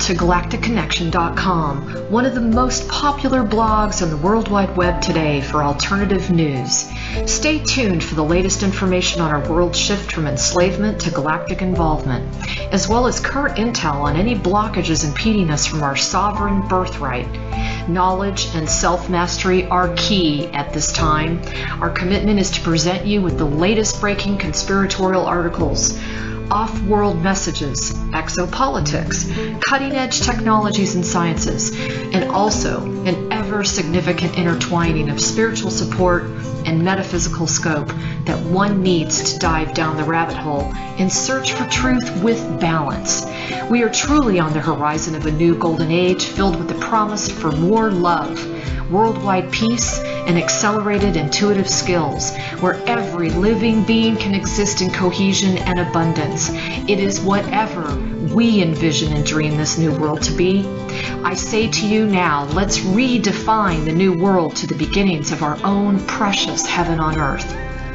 to galacticconnection.com, one of the most popular blogs on the World Wide Web today for alternative news. Stay tuned for the latest information on our world shift from enslavement to galactic involvement, as well as current intel on any blockages impeding us from our sovereign birthright. Knowledge and self-mastery are key at this time. Our commitment is to present you with the latest breaking conspiratorial articles, off-world messages, exopolitics, cutting-edge technologies and sciences, and also an ever-significant intertwining of spiritual support and metaphysical scope that one needs to dive down the rabbit hole in search for truth with balance. We are truly on the horizon of a new golden age filled with the promise for more love, worldwide peace, and accelerated intuitive skills, where every living being can exist in cohesion and abundance. It is whatever we envision and dream this new world to be. I say to you now, let's redefine the new world to the beginnings of our own precious heaven on earth.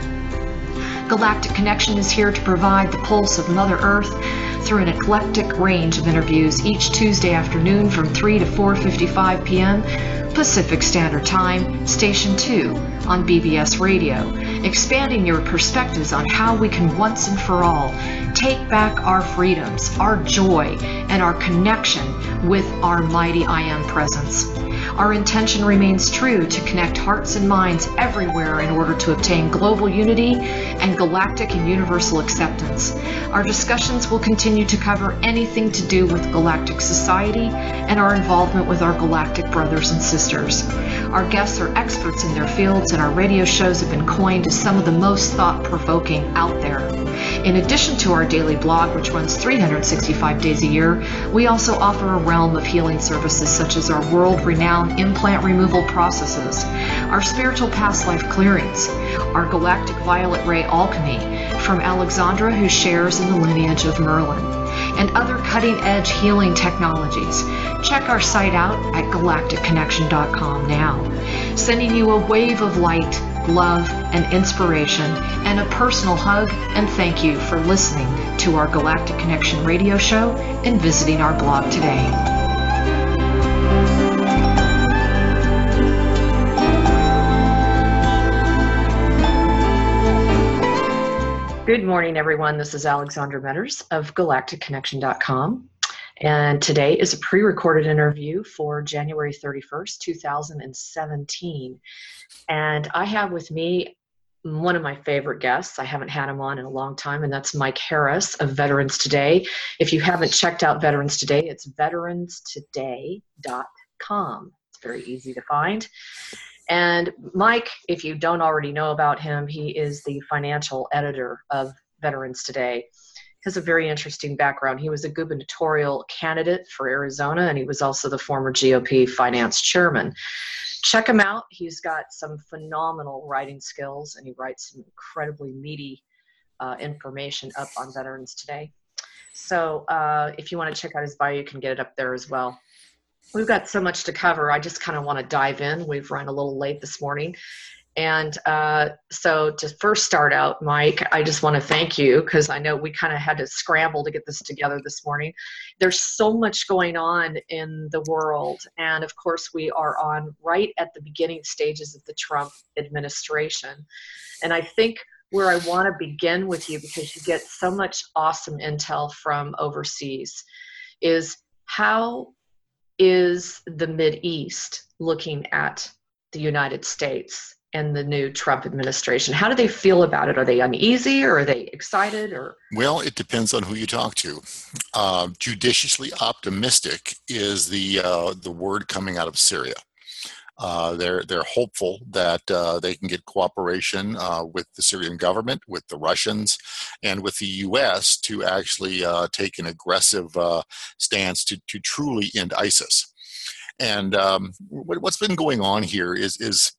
Galactic Connection is here to provide the pulse of Mother Earth through an eclectic range of interviews each Tuesday afternoon from 3 to 4:55 p.m. Pacific Standard Time, Station 2 on BBS Radio, expanding your perspectives on how we can once and for all take back our freedoms, our joy, and our connection with our mighty I Am presence. Our intention remains true to connect hearts and minds everywhere in order to obtain global unity and galactic and universal acceptance. Our discussions will continue to cover anything to do with galactic society and our involvement with our galactic brothers and sisters. Our guests are experts in their fields, and our radio shows have been coined as some of the most thought-provoking out there. In addition to our daily blog, which runs 365 days a year, we also offer a realm of healing services such as our world-renowned implant removal processes, our spiritual past life clearings, our galactic violet ray alchemy from Alexandra, who shares in the lineage of Merlin, and other cutting-edge healing technologies. Check our site out at galacticconnection.com now, sending you a wave of light, love, and inspiration, and a personal hug and thank you for listening to our Galactic Connection radio show and visiting our blog today. Good morning, everyone. This is Alexandra Metters of galacticconnection.com. And today is a pre-recorded interview for January 31st, 2017. And I have with me one of my favorite guests. I haven't had him on in a long time, and that's Mike Harris of Veterans Today. If you haven't checked out Veterans Today, it's veteranstoday.com. It's very easy to find. And Mike, if you don't already know about him, he is the financial editor of Veterans Today. He has a very interesting background. He was a gubernatorial candidate for Arizona, and he was also the former GOP finance chairman. Check him out. He's got some phenomenal writing skills, and he writes some incredibly meaty information up on Veterans Today. So if you want to check out his bio, you can get it up there as well. We've got so much to cover. I just kind of want to dive in. We've run a little late this morning. And so to first start out, Mike, I just want to thank you because I know we kind of had to scramble to get this together this morning. There's so much going on in the world. And of course, we are on right at the beginning stages of the Trump administration. And I think where I want to begin with you, because you get so much awesome intel from overseas, is how is the Mideast looking at the United States and the new Trump administration? How do they feel about it? Are they uneasy, or are they excited? Or well, it depends on who you talk to. Judiciously optimistic is the word coming out of Syria. They're hopeful that they can get cooperation with the Syrian government, with the Russians, and with the U.S. to actually take an aggressive stance to truly end ISIS. And what's been going on here is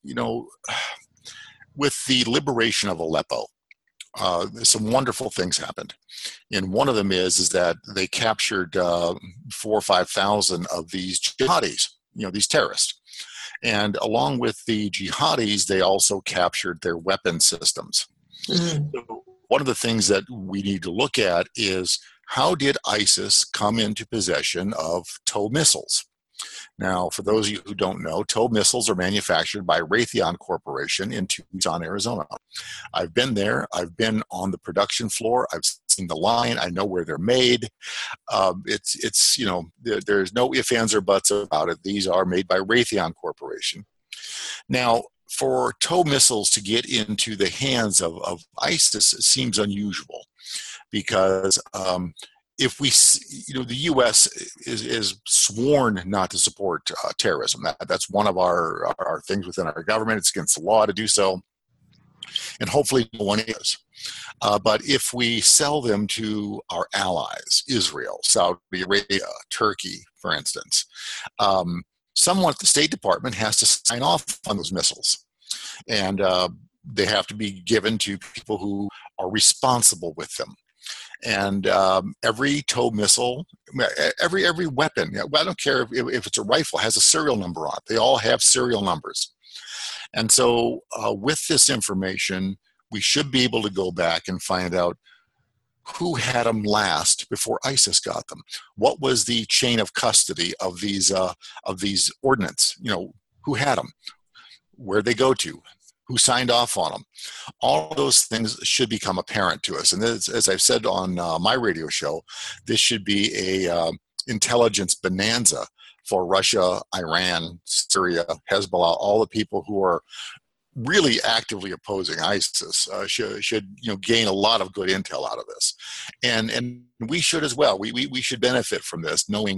with the liberation of Aleppo, some wonderful things happened. And one of them is that they captured 4,000 or 5,000 of these jihadis, these terrorists. And along with the jihadis, they also captured their weapon systems. So one of the things that we need to look at is how did ISIS come into possession of TOW missiles? Now, for those of you who don't know, TOW missiles are manufactured by Raytheon Corporation in Tucson, Arizona. I've been there. I've been on the production floor. I've seen the line. I know where they're made. It's there's no ifs, ands, or buts about it. These are made by Raytheon Corporation. Now, for TOW missiles to get into the hands of ISIS, it seems unusual because if we, the U.S. is sworn not to support terrorism. That's one of our things within our government. It's against the law to do so, and hopefully no one is. But if we sell them to our allies, Israel, Saudi Arabia, Turkey, for instance, someone at the State Department has to sign off on those missiles. And they have to be given to people who are responsible with them. And every TOW missile, every weapon, I don't care if it's a rifle, has a serial number on it. They all have serial numbers. And so with this information, we should be able to go back and find out who had them last before ISIS got them. What was the chain of custody of these ordnance? Who had them? Where'd they go to? Who signed off on them? All of those things should become apparent to us. And this, as I've said on my radio show, this should be a intelligence bonanza for Russia, Iran, Syria, Hezbollah, all the people who are really actively opposing ISIS should gain a lot of good intel out of this, and we should as well. We should benefit from this, knowing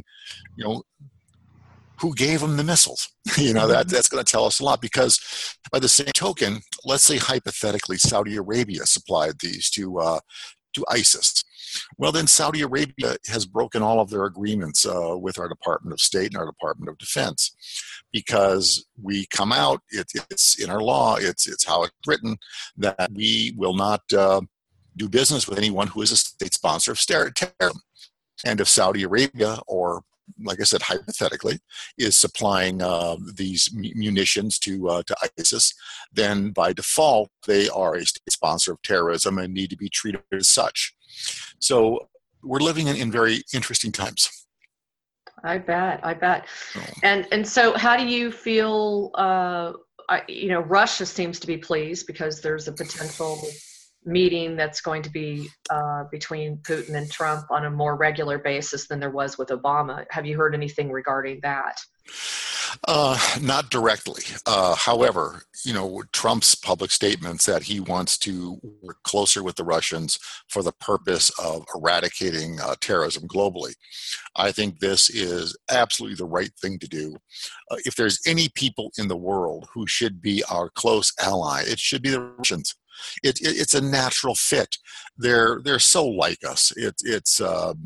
who gave them the missiles. That's going to tell us a lot, because by the same token, let's say hypothetically Saudi Arabia supplied these to ISIS. Well, then Saudi Arabia has broken all of their agreements with our Department of State and our Department of Defense, because we come out, it's in our law, it's how it's written, that we will not do business with anyone who is a state sponsor of terrorism. And if Saudi Arabia, or like I said, hypothetically, is supplying these munitions to ISIS, then by default, they are a state sponsor of terrorism and need to be treated as such. So we're living in very interesting times. I bet. And so how do you feel, Russia seems to be pleased because there's a potential meeting that's going to be between Putin and Trump on a more regular basis than there was with Obama. Have you heard anything regarding that? Not directly. However, Trump's public statements that he wants to work closer with the Russians for the purpose of eradicating terrorism globally. I think this is absolutely the right thing to do. If there's any people in the world who should be our close ally, it should be the Russians. It's a natural fit. They're so like us. It's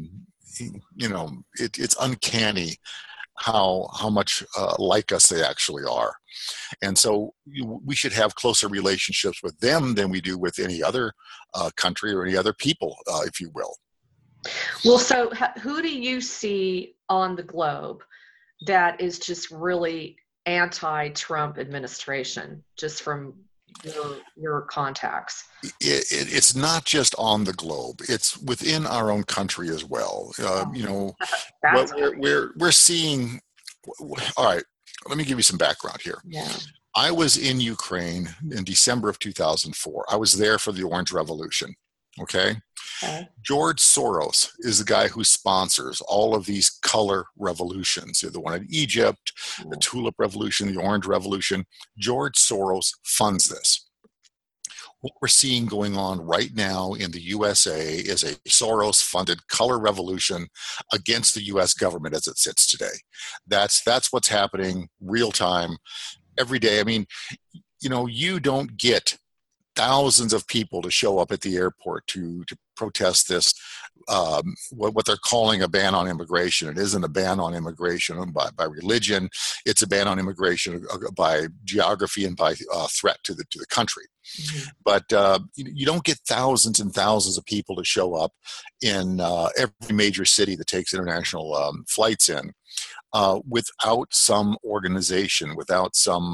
uncanny how much like us they actually are. And so we should have closer relationships with them than we do with any other country or any other people, if you will. Well, so who do you see on the globe that is just really anti-Trump administration, just from your contacts? It's not just on the globe; it's within our own country as well. What we're seeing. All right, let me give you some background here. Yeah. I was in Ukraine in December of 2004. I was there for the Orange Revolution. Okay. George Soros is the guy who sponsors all of these color revolutions. The one in Egypt, the Tulip Revolution, the Orange Revolution. George Soros funds this. What we're seeing going on right now in the USA is a Soros-funded color revolution against the U.S. government as it sits today. That's what's happening real time, every day. I mean, you don't get thousands of people to show up at the airport to protest this, what they're calling a ban on immigration. It isn't a ban on immigration by religion. It's a ban on immigration by geography and by threat to the country. Mm-hmm. But you don't get thousands and thousands of people to show up in every major city that takes international flights in without some organization, without some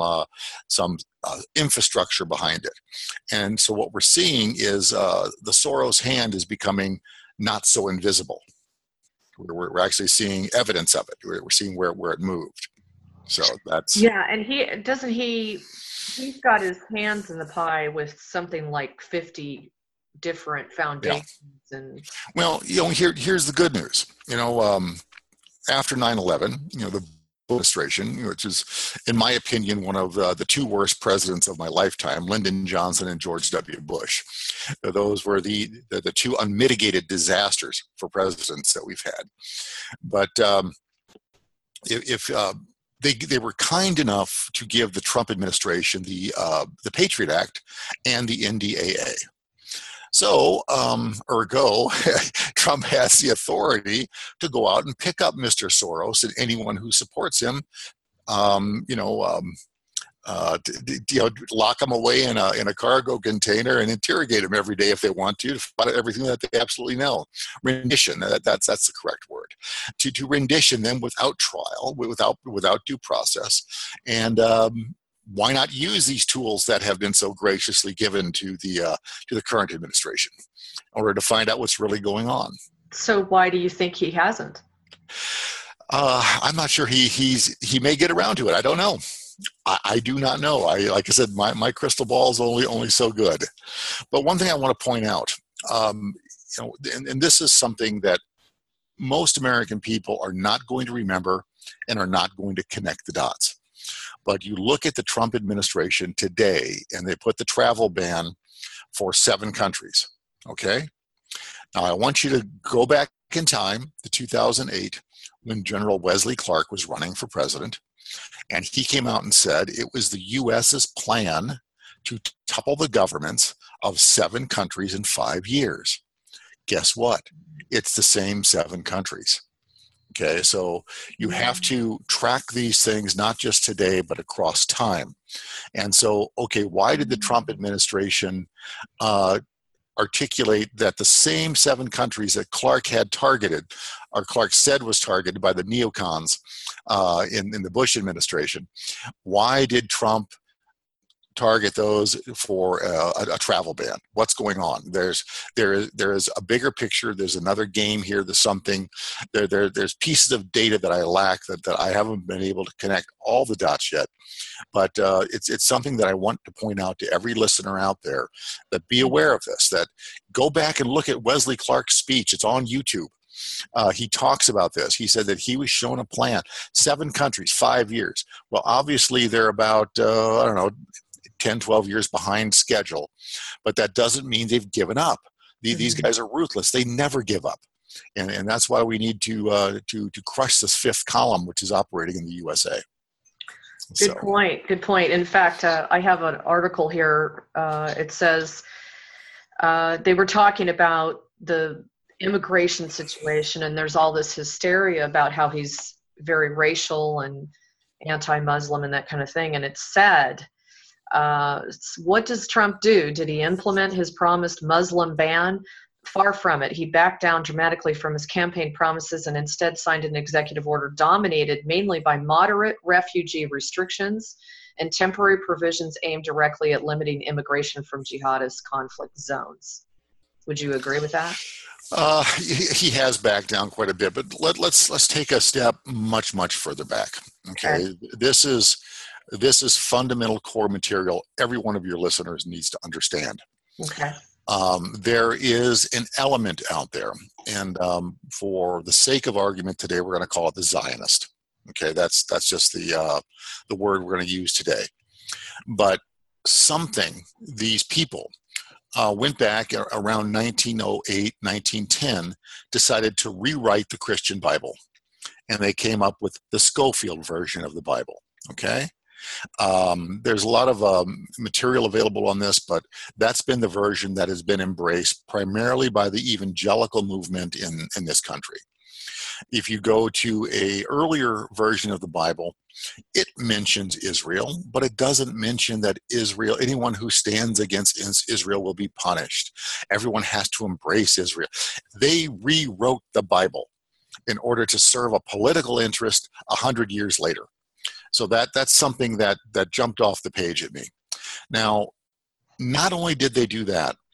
infrastructure behind it. And so what we're seeing is the Soros hand is becoming not so invisible. We're actually seeing evidence of it. We're seeing where it moved. So that's... Yeah, and he's got his hands in the pie with something like 50 different foundations. Yeah. And well, here's the good news. After 9/11, the administration, which is, in my opinion, one of the two worst presidents of my lifetime, Lyndon Johnson and George W. Bush. Those were the two unmitigated disasters for presidents that we've had. But if they were kind enough to give the Trump administration the Patriot Act and the NDAA. So, ergo, Trump has the authority to go out and pick up Mr. Soros and anyone who supports him, lock them away in a cargo container and interrogate them every day if they want to find out everything that they absolutely know. Rendition, that's the correct word. To rendition them without trial, without due process, and why not use these tools that have been so graciously given to the current administration in order to find out what's really going on? So why do you think he hasn't? I'm not sure. He may get around to it. I don't know. I do not know. Like I said, my crystal ball is only so good. But one thing I want to point out, and this is something that most American people are not going to remember and are not going to connect the dots. But you look at the Trump administration today, and they put the travel ban for 7 countries. Okay? Now, I want you to go back in time to 2008 when General Wesley Clark was running for president. And he came out and said it was the U.S.'s plan to topple the governments of 7 countries in 5 years. Guess what? It's the same 7 countries. Okay, so you have to track these things not just today, but across time. And so, okay, why did the Trump administration articulate that the same 7 countries that Clark had targeted, or Clark said was targeted by the neocons in the Bush administration? Why did Trump target those for a travel ban? What's going on? There is a bigger picture. There's another game here. There's something. There's pieces of data that I lack that I haven't been able to connect all the dots yet. But it's something that I want to point out to every listener out there, that be aware of this. That go back and look at Wesley Clark's speech. It's on YouTube. He talks about this. He said that he was shown a plan, 7 countries, 5 years. Well, obviously they're about 10, 12 years behind schedule, but that doesn't mean they've given up. These guys are ruthless. They never give up. And that's why we need to crush this 5th column, which is operating in the USA. Good point. In fact, I have an article here. It says they were talking about the immigration situation, and there's all this hysteria about how he's very racial and anti-Muslim and that kind of thing. And it said, what does Trump do? Did he implement his promised Muslim ban? Far from it. He backed down dramatically from his campaign promises and instead signed an executive order dominated mainly by moderate refugee restrictions and temporary provisions aimed directly at limiting immigration from jihadist conflict zones. Would you agree with that? He has backed down quite a bit, but let's take a step much further back. Okay. This is fundamental core material every one of your listeners needs to understand. Okay. There is an element out there, and for the sake of argument today, we're going to call it the Zionist. Okay, that's just the word we're going to use today. But these people went back around 1908, 1910, decided to rewrite the Christian Bible, and they came up with the Scofield version of the Bible. Okay. There's a lot of material available on this, but that's been the version that has been embraced primarily by the evangelical movement in this country. If you go to an earlier version of the Bible, it mentions Israel, but it doesn't mention that anyone who stands against Israel will be punished. Everyone has to embrace Israel. They rewrote the Bible in order to serve a political interest 100 years later. So that's something that jumped off the page at me. Now, not only did they do that,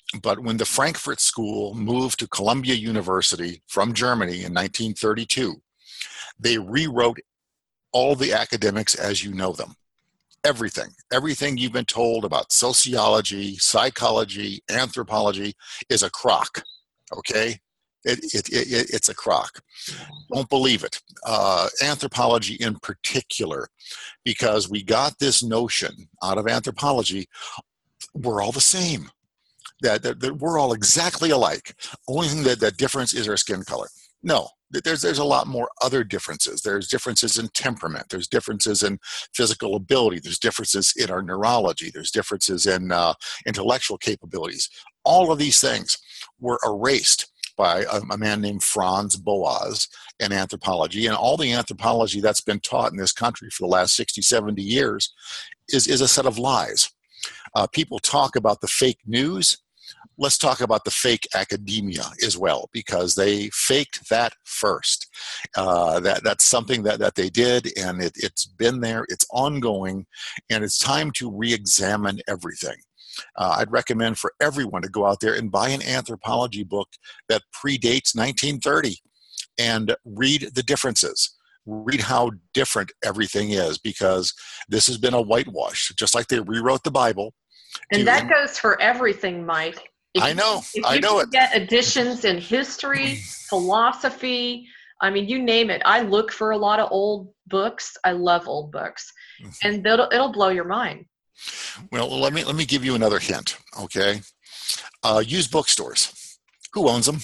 But when the Frankfurt School moved to Columbia University from Germany in 1932, they rewrote all the academics as you know them. Everything you've been told about sociology, psychology, anthropology is a crock. Okay, it's a crock. Don't believe it. Anthropology in particular, because we got this notion out of anthropology, we're all the same. That we're all exactly alike. Only thing that difference is our skin color. No, there's a lot more other differences. There's differences in temperament. There's differences in physical ability. There's differences in our neurology. There's differences in intellectual capabilities. All of these things were erased by a man named Franz Boas in anthropology. And all the anthropology that's been taught in this country for the last 60, 70 years is a set of lies. People talk about the fake news. Let's talk about the fake academia as well, because they faked that first. That's something that they did, and it's been there, it's ongoing, and it's time to re-examine everything. I'd recommend for everyone to go out there and buy an anthropology book that predates 1930 and read the differences. Read how different everything is, because this has been a whitewash, just like they rewrote the Bible. And that goes for everything, Mike. I know it. Get additions in history, philosophy, I mean, you name it. I look for a lot of old books. I love old books, and it'll blow your mind. Well, let me give you another hint. Okay, used bookstores. Who owns them?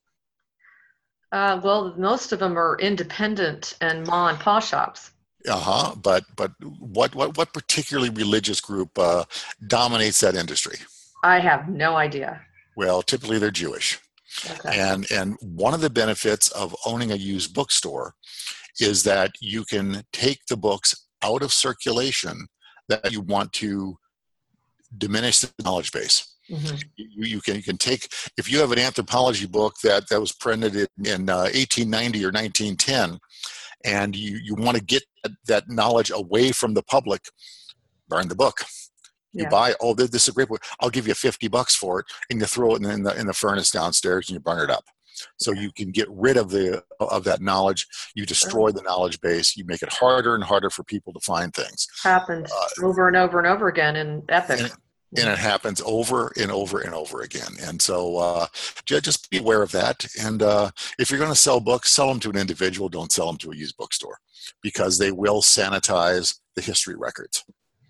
Well, most of them are independent and ma and pa shops. But what particularly religious group dominates that industry? I have no idea. Well, typically they're Jewish. Okay. And one of the benefits of owning a used bookstore is that you can take the books out of circulation that you want to diminish the knowledge base. Mm-hmm. You can take, if you have an anthropology book that was printed in 1890 or 1910, and you want to get that knowledge away from the public, burn the book. You buy, this is a great book. I'll give you $50 for it, and you throw it in the furnace downstairs and you burn it up. So you can get rid of that knowledge. You destroy the knowledge base. You make it harder and harder for people to find things. Happens over and over and over again in Epic. And it happens over and over and over again. And so just be aware of that. And if you're going to sell books, sell them to an individual. Don't sell them to a used bookstore, because they will sanitize the history records.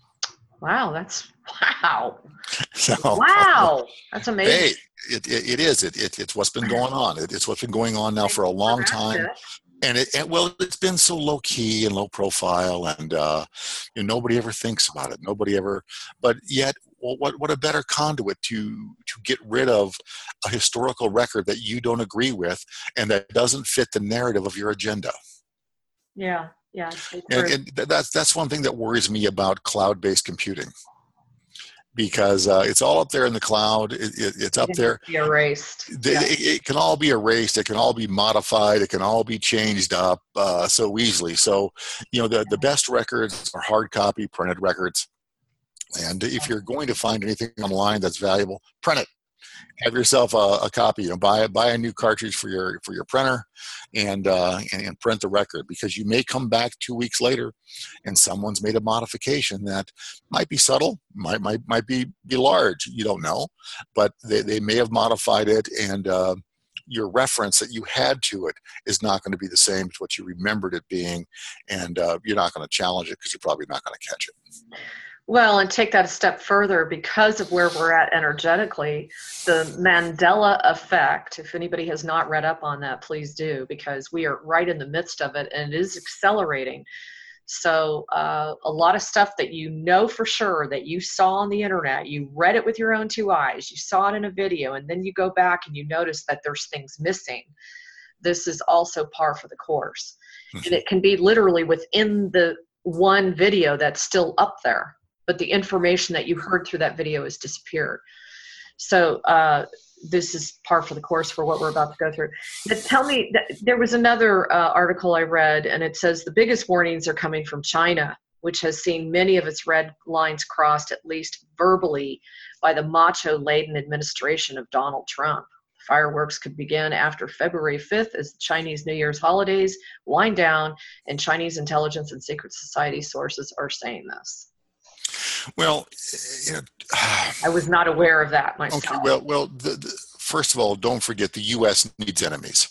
Wow, wow. So, wow, that's amazing. Hey, it is. It's what's been going on. It's what's been going on now for a long time. And it's been so low key and low profile, and nobody ever thinks about it. Nobody ever. But yet, what a better conduit to get rid of a historical record that you don't agree with and that doesn't fit the narrative of your agenda. Yeah. And that's one thing that worries me about cloud-based computing, because it's all up there in the cloud. It's up there. Be erased. It can all be erased. It can all be modified. It can all be changed up so easily. So, the best records are hard copy, printed records. And if you're going to find anything online that's valuable, print it. Have yourself a copy. Buy a new cartridge for your printer, and print the record, because you may come back 2 weeks later, and someone's made a modification that might be subtle, might be large. You don't know, but they may have modified it, and your reference that you had to it is not going to be the same as what you remembered it being, and you're not going to challenge it because you're probably not going to catch it. Well, and take that a step further, because of where we're at energetically, the Mandela effect, if anybody has not read up on that, please do, because we are right in the midst of it, and it is accelerating. So a lot of stuff that you know for sure that you saw on the internet, you read it with your own two eyes, you saw it in a video, and then you go back and you notice that there's things missing. This is also par for the course. Mm-hmm. And it can be literally within the one video that's still up there, but the information that you heard through that video has disappeared. So this is par for the course for what we're about to go through. Now, tell me, there was another article I read, and it says the biggest warnings are coming from China. which has seen many of its red lines crossed, at least verbally, by the macho-laden administration of Donald Trump. Fireworks could begin after February 5th as the Chinese New Year's holidays wind down, and Chinese intelligence and secret society sources are saying this. Well, you know, I was not aware of that myself. Okay, well, first of all, don't forget the U.S. needs enemies.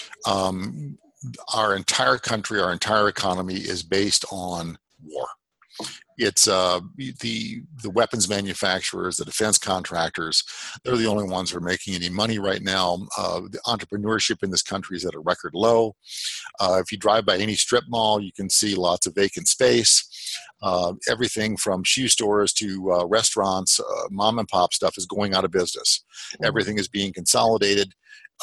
Our entire country, our entire economy is based on war. It's the weapons manufacturers, the defense contractors. They're the only ones who are making any money right now. The entrepreneurship in this country is at a record low. If you drive by any strip mall, you can see lots of vacant space. Everything from shoe stores to restaurants, mom and pop stuff is going out of business. Everything is being consolidated.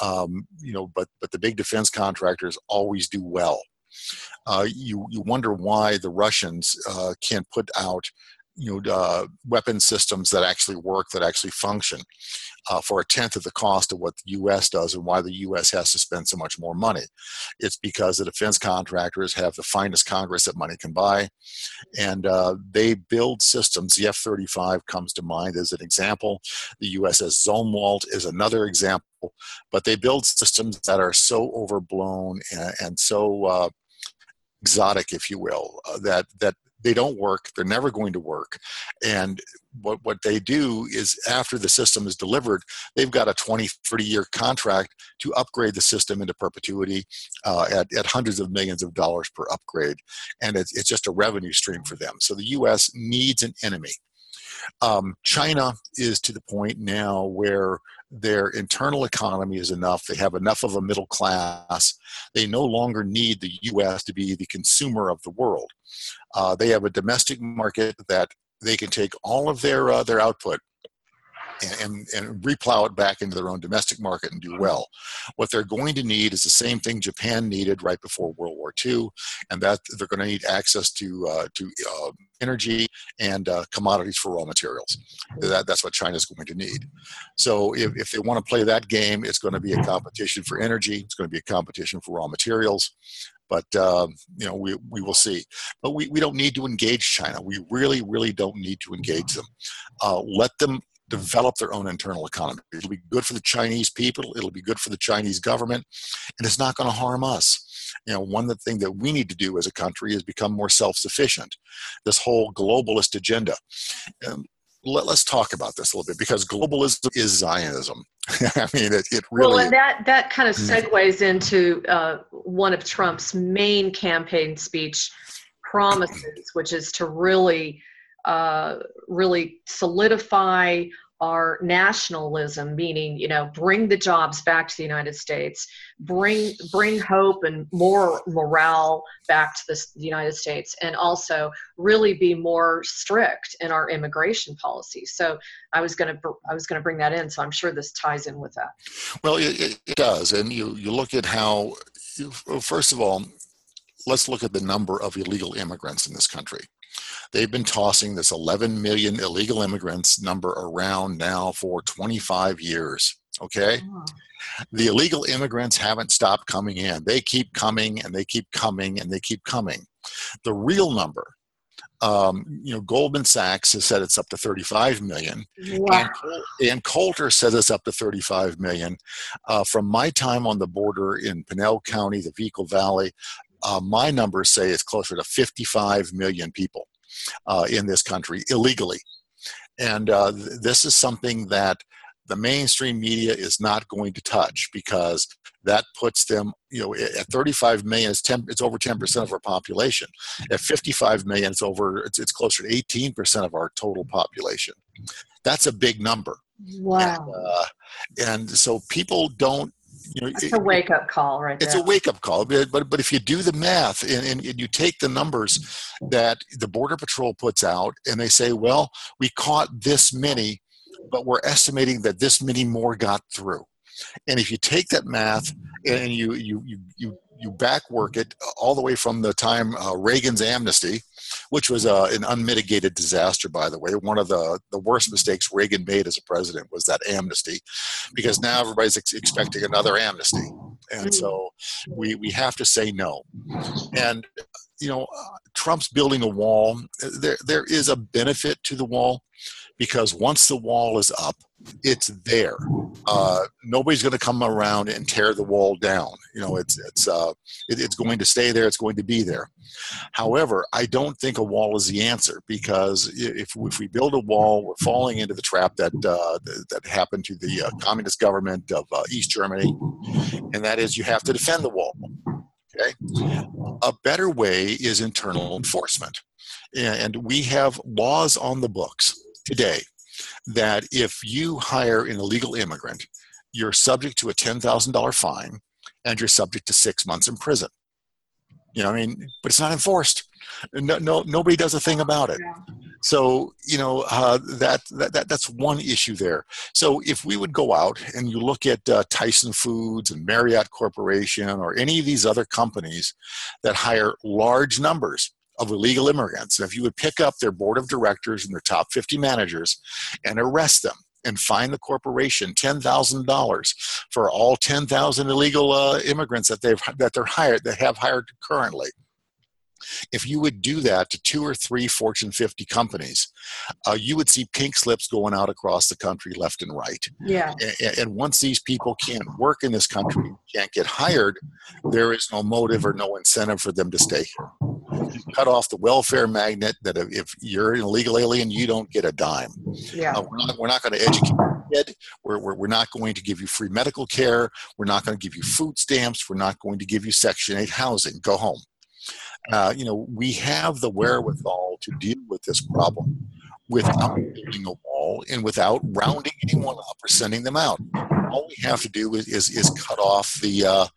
But the big defense contractors always do well. You wonder why the Russians can't put out weapon systems that actually work, that actually function for a tenth of the cost of what the U.S. does, and why the U.S. has to spend so much more money. It's because the defense contractors have the finest Congress that money can buy, and they build systems. The F-35 comes to mind as an example. The USS Zumwalt is another example, but they build systems that are so overblown and so exotic, if you will, that they don't work. They're never going to work. And what they do is, after the system is delivered, they've got a 20, 30-year contract to upgrade the system into perpetuity at hundreds of millions of dollars per upgrade. And it's just a revenue stream for them. So the U.S. needs an enemy. China is to the point now where their internal economy is enough. They have enough of a middle class. They no longer need the U.S. to be the consumer of the world. They have a domestic market that they can take all of their output and replow it back into their own domestic market and do well. What they're going to need is the same thing Japan needed right before World War II, and that they're going to need access to energy and commodities for raw materials. That's what China's going to need. So if they want to play that game, it's going to be a competition for energy. It's going to be a competition for raw materials. But we will see. But we don't need to engage China. We really, really don't need to engage them. Let them develop their own internal economy. It'll be good for the Chinese people. It'll be good for the Chinese government, and it's not going to harm us. One of the things that we need to do as a country is become more self-sufficient. This whole globalist agenda. Let's talk about this a little bit, because globalism is Zionism. I mean, it really. Well, and that kind of segues into one of Trump's main campaign speech promises, which is to really solidify our nationalism, meaning, bring the jobs back to the United States, bring hope and more morale back to the United States, and also really be more strict in our immigration policy. So I was going to bring that in. So I'm sure this ties in with that. Well, it does. And you look at how, first of all, let's look at the number of illegal immigrants in this country. They've been tossing this 11 million illegal immigrants number around now for 25 years, okay? Oh. The illegal immigrants haven't stopped coming in. They keep coming, and they keep coming, and they keep coming. The real number, Goldman Sachs has said it's up to 35 million. Wow. And Coulter says it's up to 35 million. From my time on the border in Pinell County, the Vehicle Valley, my numbers say it's closer to 55 million people in this country illegally. And this is something that the mainstream media is not going to touch, because that puts them, at 35 million, it's over 10% of our population. At 55 million, it's closer to 18% of our total population. That's a big number. Wow. And so people don't, it's a wake-up call right there. It's a wake-up call, but if you do the math and you take the numbers that the Border Patrol puts out, and they say, well, we caught this many, but we're estimating that this many more got through. And if you take that math and you backwork it all the way from the time Reagan's amnesty, which was an unmitigated disaster, by the way. One of the worst mistakes Reagan made as a president was that amnesty, because now everybody's expecting another amnesty. And so we have to say no. And Trump's building a wall. There is a benefit to the wall, because once the wall is up, it's there. Nobody's going to come around and tear the wall down. It's going to stay there. It's going to be there. However, I don't think a wall is the answer, because if we build a wall, we're falling into the trap that happened to the communist government of East Germany, and that is you have to defend the wall. Okay, a better way is internal enforcement, and we have laws on the books today that if you hire an illegal immigrant, you're subject to a $10,000 fine and you're subject to 6 months in prison. But it's not enforced. Nobody does a thing about it. So, that's one issue there. So if we would go out and you look at Tyson Foods and Marriott Corporation or any of these other companies that hire large numbers of illegal immigrants, and if you would pick up their board of directors and their top 50 managers and arrest them and fine the corporation $10,000 for all 10,000 illegal immigrants that they have hired currently. If you would do that to 2 or 3 Fortune 50 companies, you would see pink slips going out across the country left and right. Yeah. And once these people can't work in this country, can't get hired, there is no motive or no incentive for them to stay here. You cut off the welfare magnet that if you're an illegal alien, you don't get a dime. Yeah. We're not going to educate your kid. We're not going to give you free medical care. We're not going to give you food stamps. We're not going to give you Section 8 housing. Go home. We have the wherewithal to deal with this problem without building a wall and without rounding anyone up or sending them out. All we have to do is cut off the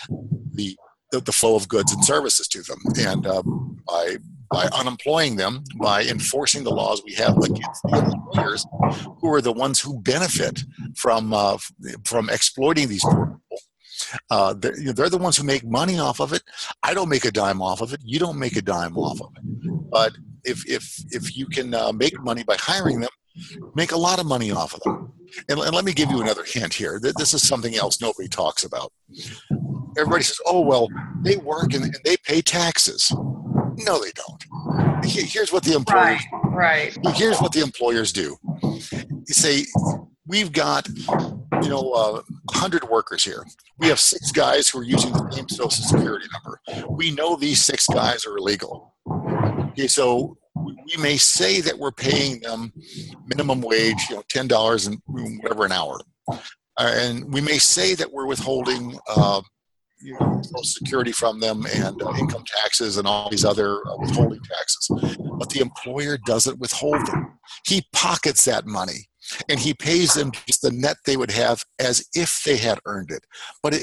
flow of goods and services to them, and by unemploying them, by enforcing the laws we have against the employers, who are the ones who benefit from exploiting these poor people. They're the ones who make money off of it. I don't make a dime off of it. You don't make a dime off of it. But if you can make money by hiring them, make a lot of money off of them. And let me give you another hint here. This is something else nobody talks about. Everybody says, oh, well, they work and they pay taxes. No, they don't. Here's what the employers Right. Here's what the employers do. You say, we've got 100 workers here. We have 6 guys who are using the same Social Security number. We know these 6 guys are illegal. Okay, so we may say that we're paying them minimum wage, $10 and whatever an hour, and we may say that we're withholding Social Security from them and income taxes and all these other withholding taxes, but the employer doesn't withhold them. He pockets that money. And he pays them just the net they would have as if they had earned it. But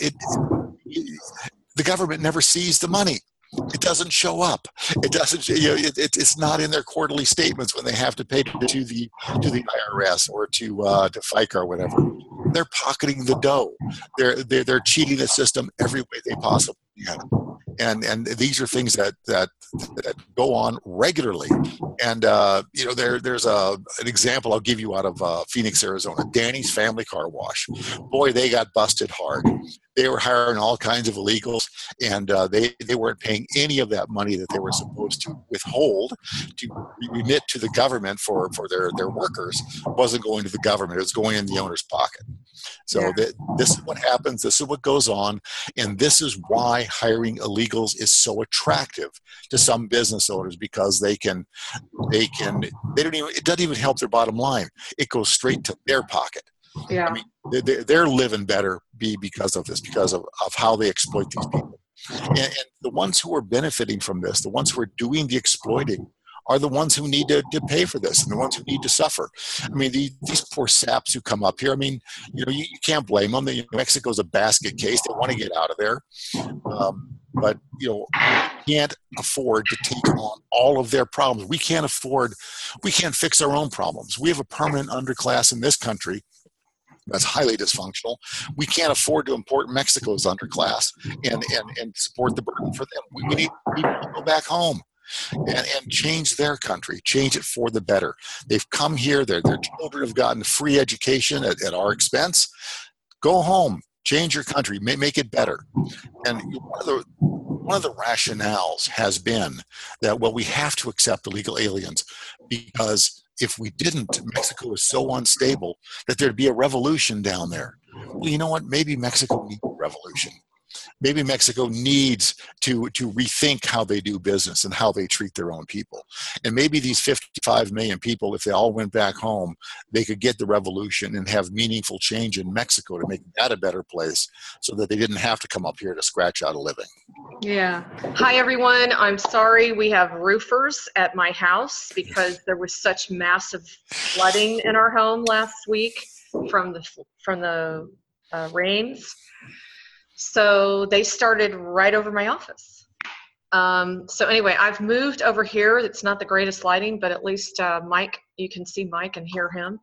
the government never sees the money. It doesn't show up. It doesn't. It's not in their quarterly statements when they have to pay to the IRS or to FICA or whatever. They're pocketing the dough. They're cheating the system every way they possibly can. And these are things that go on regularly. And there's an example I'll give you out of Phoenix, Arizona. Danny's Family Car Wash. Boy, they got busted hard. They were hiring all kinds of illegals, and they weren't paying any of that money that they were supposed to withhold to remit to the government for their workers. It wasn't going to the government. It was going in the owner's pocket. So this is what happens. This is what goes on. And this is why hiring illegals is so attractive to some business owners, because they don't even, it doesn't even help their bottom line. It goes straight to their pocket. Yeah. I mean, they're living better because of this, because of how they exploit these people. And the ones who are benefiting from this, the ones who are doing the exploiting, are the ones who need to pay for this and the ones who need to suffer. I mean, these poor saps who come up here, I mean, you can't blame them. Mexico's a basket case. They want to get out of there. But we can't afford to take on all of their problems. We can't fix our own problems. We have a permanent underclass in this country that's highly dysfunctional. We can't afford to import Mexico's underclass and support the burden for them. We need people to go back home and change their country, change it for the better. They've come here, their children have gotten free education at our expense. Go home, change your country, make it better. And one one of the rationales has been that, well, we have to accept illegal aliens because if we didn't, Mexico is so unstable that there'd be a revolution down there. Well, you know what? Maybe Mexico needs a revolution. Maybe Mexico needs to rethink how they do business and how they treat their own people. And maybe these 55 million people, if they all went back home, they could get the revolution and have meaningful change in Mexico to make that a better place so that they didn't have to come up here to scratch out a living. Yeah. Hi, everyone. I'm sorry we have roofers at my house because there was such massive flooding in our home last week from the rains. So they started right over my office. So anyway, I've moved over here. It's not the greatest lighting, but at least Mike, you can see Mike and hear him.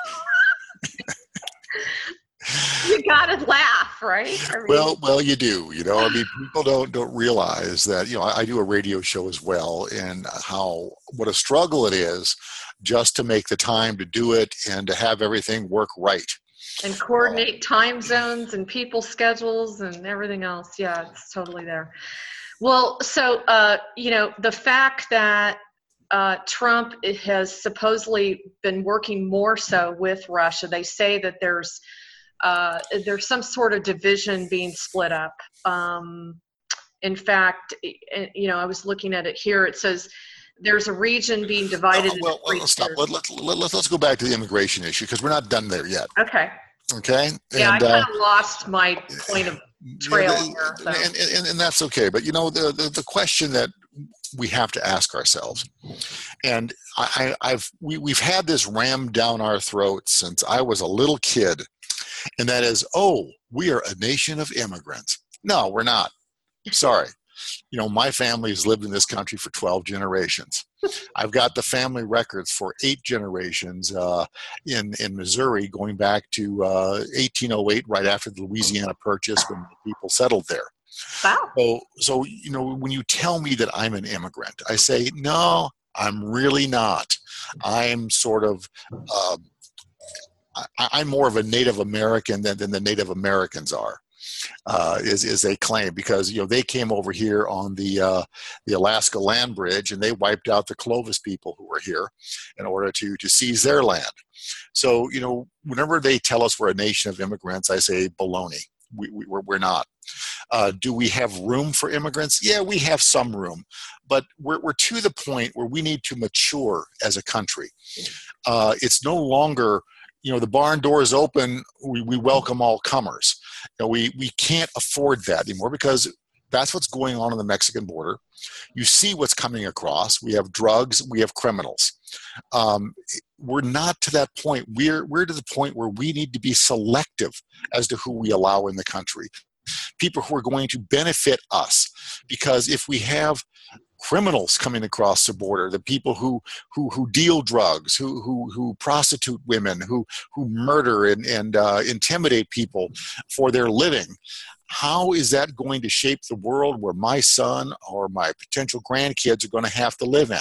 You gotta laugh, right? I mean, Well, you do. I mean, people don't realize that. I do a radio show as well, and what a struggle it is just to make the time to do it and to have everything work right. And coordinate time zones and people's schedules and everything else. Yeah, it's totally there. Well, so, the fact that Trump has supposedly been working more so with Russia, they say that there's some sort of division being split up. In fact, I was looking at it here. It says there's a region being divided. Well, stop. Let's go back to the immigration issue because we're not done there yet. Okay. Okay. Yeah, I kind of lost my point of trail here. So. And that's okay. But the question that we have to ask ourselves, and we've had this rammed down our throats since I was a little kid, and that is, we are a nation of immigrants. No, we're not. Sorry. My family has lived in this country for 12 generations. I've got the family records for 8 generations in Missouri going back to 1808, right after the Louisiana Purchase when the people settled there. Wow. So when you tell me that I'm an immigrant, I say, no, I'm really not. I'm sort of, I'm more of a Native American than the Native Americans are. Is they claim, because they came over here on the Alaska land bridge and they wiped out the Clovis people who were here in order to seize their land. So whenever they tell us we're a nation of immigrants, I say baloney. We're not. Do we have room for immigrants? Yeah, we have some room, but we're to the point where we need to mature as a country. It's no longer the barn door is open, we welcome all comers. We can't afford that anymore because that's what's going on the Mexican border. You see what's coming across. We have drugs, we have criminals. We're not to that point. We're to the point where we need to be selective as to who we allow in the country. People who are going to benefit us, because if we have criminals coming across the border, the people who deal drugs, who prostitute women, who murder and intimidate people for their living, how is that going to shape the world where my son or my potential grandkids are going to have to live in?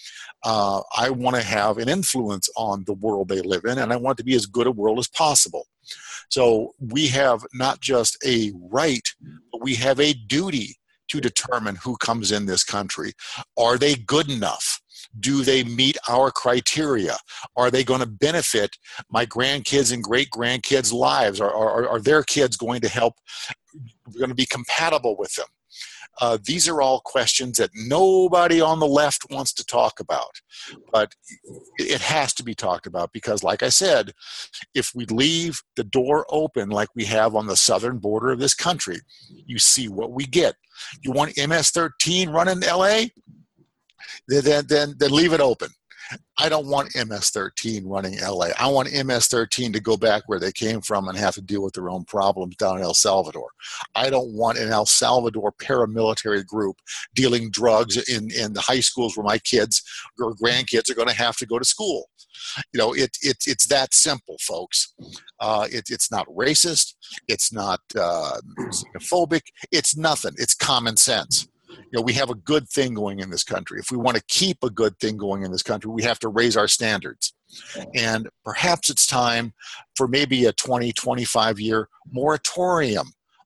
I want to have an influence on the world they live in, and I want it to be as good a world as possible. So we have not just a right, but we have a duty to determine who comes in this country. Are they good enough? Do they meet our criteria? Are they going to benefit my grandkids and great-grandkids' lives? Are their kids going to be compatible with them? These are all questions that nobody on the left wants to talk about, but it has to be talked about because, like I said, if we leave the door open like we have on the southern border of this country, you see what we get. You want MS-13 running LA? Then leave it open. I don't want MS-13 running LA. I want MS-13 to go back where they came from and have to deal with their own problems down in El Salvador. I don't want an El Salvador paramilitary group dealing drugs in the high schools where my kids or grandkids are going to have to go to school. It's that simple, folks. It's not racist. It's not xenophobic. It's nothing. It's common sense. We have a good thing going in this country. If we want to keep a good thing going in this country, we have to raise our standards. And perhaps it's time for maybe a 20, 25-year moratorium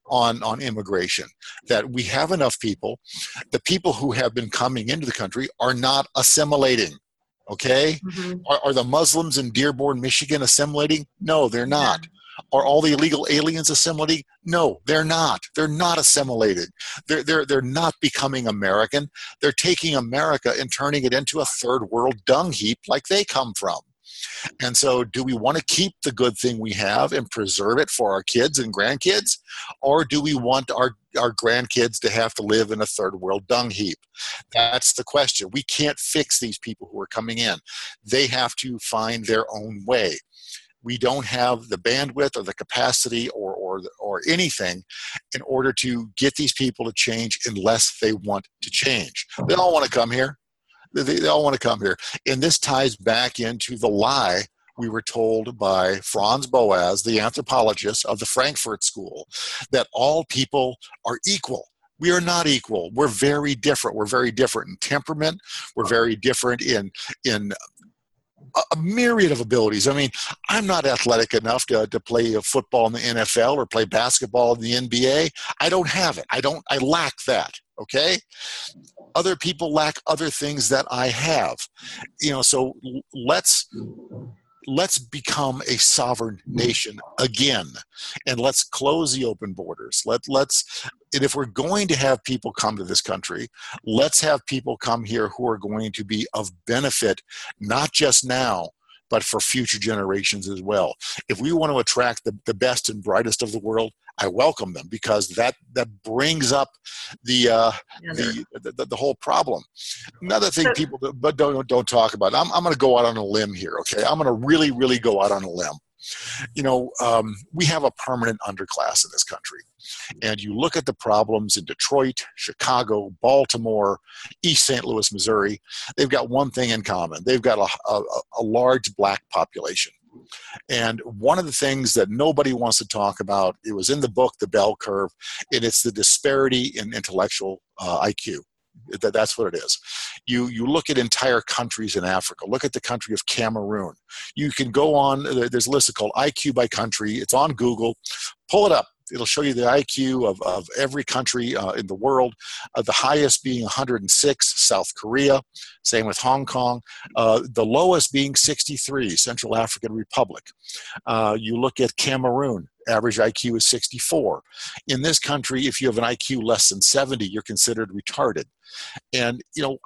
on immigration, that we have enough people. The people who have been coming into the country are not assimilating. Okay? Mm-hmm. Are the Muslims in Dearborn, Michigan assimilating? No, they're not. Are all the illegal aliens assimilating? No, they're not. They're not assimilated. They're not becoming American. They're taking America and turning it into a third world dung heap like they come from. And so do we want to keep the good thing we have and preserve it for our kids and grandkids? Or do we want our grandkids to have to live in a third world dung heap? That's the question. We can't fix these people who are coming in. They have to find their own way. We don't have the bandwidth or the capacity or anything in order to get these people to change unless they want to change. They all want to come here. They all want to come here. And this ties back into the lie we were told by Franz Boas, the anthropologist of the Frankfurt School, that all people are equal. We are not equal. We're very different. We're very different in temperament. We're very different in a myriad of abilities. I mean, I'm not athletic enough to play football in the NFL or play basketball in the NBA. I don't have it. I lack that. Okay? Other people lack other things that I have. So let's become a sovereign nation again, and let's close the open borders. And if we're going to have people come to this country, let's have people come here who are going to be of benefit, not just now, but for future generations as well. If we want to attract the best and brightest of the world, I welcome them, because that brings up the whole problem. Another thing people don't talk about. I'm going to go out on a limb here. Okay, I'm going to really, really go out on a limb. We have a permanent underclass in this country. And you look at the problems in Detroit, Chicago, Baltimore, East St. Louis, Missouri, they've got one thing in common. They've got a large black population. And one of the things that nobody wants to talk about, it was in the book, The Bell Curve, and it's the disparity in intellectual IQ. That's what it is. You look at entire countries in Africa. Look at the country of Cameroon. You can go on, there's a list called IQ by country. It's on Google. Pull it up. It'll show you the IQ of every country in the world, the highest being 106, South Korea, same with Hong Kong, the lowest being 63, Central African Republic. You look at Cameroon, average IQ is 64. In this country, if you have an IQ less than 70, you're considered retarded. And,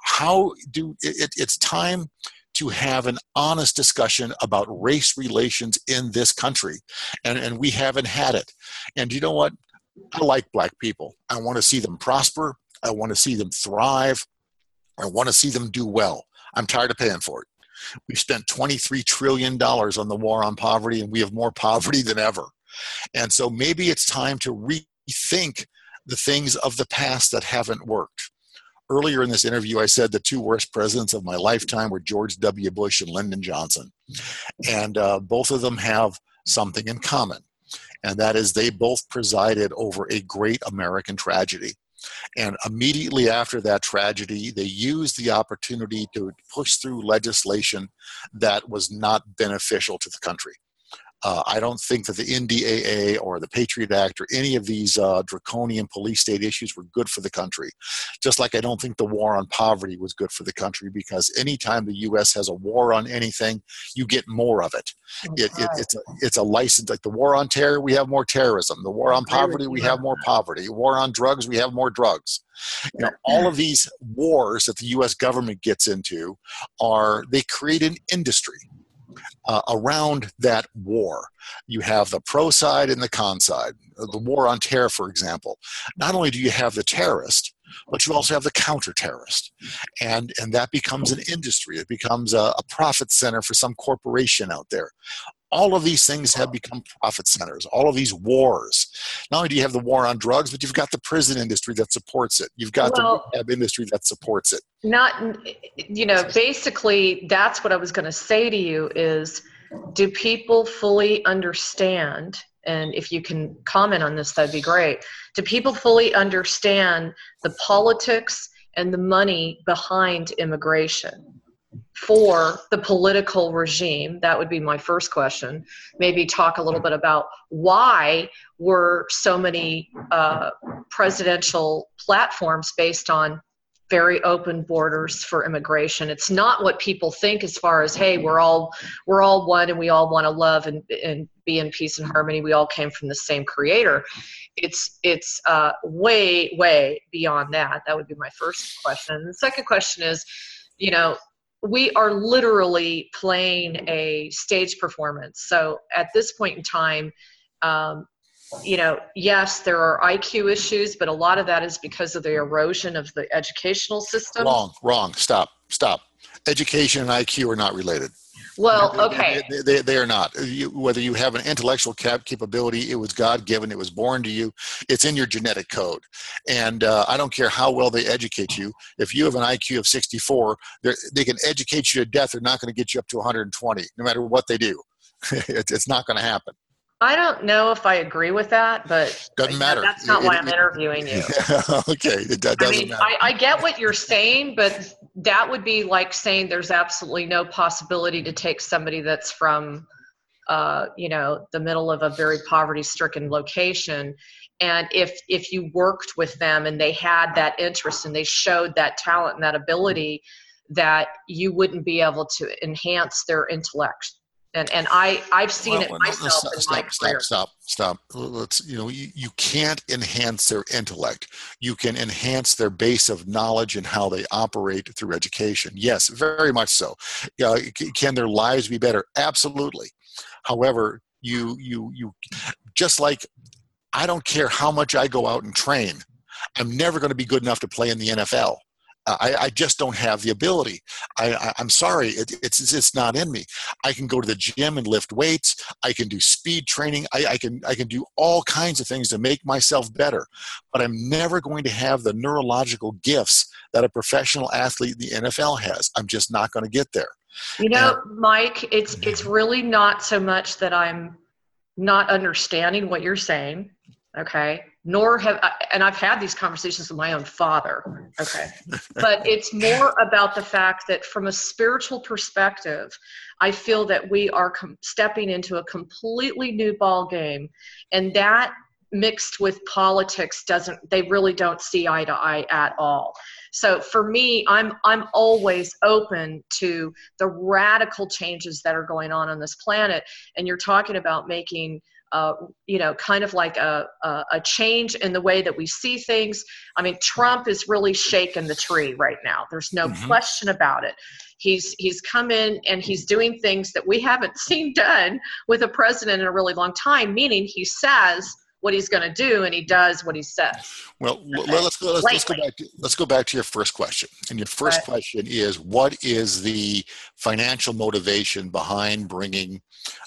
it's time to have an honest discussion about race relations in this country. And we haven't had it. And you know what? I like black people. I want to see them prosper. I want to see them thrive. I want to see them do well. I'm tired of paying for it. We've spent $23 trillion on the war on poverty, and we have more poverty than ever. And so maybe it's time to rethink the things of the past that haven't worked. Earlier in this interview, I said the two worst presidents of my lifetime were George W. Bush and Lyndon Johnson. And both of them have something in common, and that is they both presided over a great American tragedy. And immediately after that tragedy, they used the opportunity to push through legislation that was not beneficial to the country. I don't think that the NDAA or the Patriot Act or any of these draconian police state issues were good for the country. Just like I don't think the war on poverty was good for the country, because anytime the U.S. has a war on anything, you get more of it. It's a license. Like the war on terror, we have more terrorism. The war on poverty, we have more poverty. War on drugs, we have more drugs. All of these wars that the U.S. government gets into they create an industry around that war. You have the pro side and the con side. The war on terror, for example. Not only do you have the terrorist, but you also have the counter-terrorist. And that becomes an industry. It becomes a profit center for some corporation out there. All of these things have become profit centers. All of these wars. Not only do you have the war on drugs, but you've got the prison industry that supports it. You've got the rehab industry that supports it. Basically, that's what I was going to say to you is, do people fully understand, and if you can comment on this, that'd be great. Do people fully understand the politics and the money behind immigration? for the political regime? That would be my first question. Maybe talk a little bit about why were so many presidential platforms based on very open borders for immigration. It's not what people think as far as, hey, we're all one and we all want to love and be in peace and harmony. We all came from the same creator. It's way, way beyond that. That would be my first question. And the second question is, we are literally playing a stage performance. So at this point in time, yes, there are IQ issues, but a lot of that is because of the erosion of the educational system. Wrong. Stop. Education and IQ are not related. Well, okay. They are not. Whether you have an intellectual capability, it was God-given, it was born to you, it's in your genetic code. And I don't care how well they educate you. If you have an IQ of 64, they can educate you to death. They're not going to get you up to 120, no matter what they do. It's not going to happen. I don't know if I agree with that, but doesn't matter. That's not why I'm interviewing you. Okay, it doesn't matter. I get what you're saying, but that would be like saying there's absolutely no possibility to take somebody that's from, the middle of a very poverty-stricken location, and if you worked with them and they had that interest and they showed that talent and that ability, that you wouldn't be able to enhance their intellect. And I've seen it myself in my career. Stop. You can't enhance their intellect. You can enhance their base of knowledge and how they operate through education. Yes, very much so. Can their lives be better? Absolutely. However, you just like, I don't care how much I go out and train, I'm never going to be good enough to play in the NFL. I just don't have the ability. I'm sorry, it's not in me. I can go to the gym and lift weights. I can do speed training. I can do all kinds of things to make myself better. But I'm never going to have the neurological gifts that a professional athlete in the NFL has. I'm just not going to get there. Mike, it's really not so much that I'm not understanding what you're saying. Okay. And I've had these conversations with my own father. Okay. But it's more about the fact that from a spiritual perspective, I feel that we are stepping into a completely new ball game, and that mixed with politics they really don't see eye to eye at all. So for me, I'm always open to the radical changes that are going on this planet. And you're talking about making kind of like a change in the way that we see things. I mean, Trump is really shaking the tree right now. There's no question about it. He's come in and he's doing things that we haven't seen done with a president in a really long time, meaning he says what he's going to do and he does what he says. Well, let's go back to your first question. And your first question is, what is the financial motivation behind bringing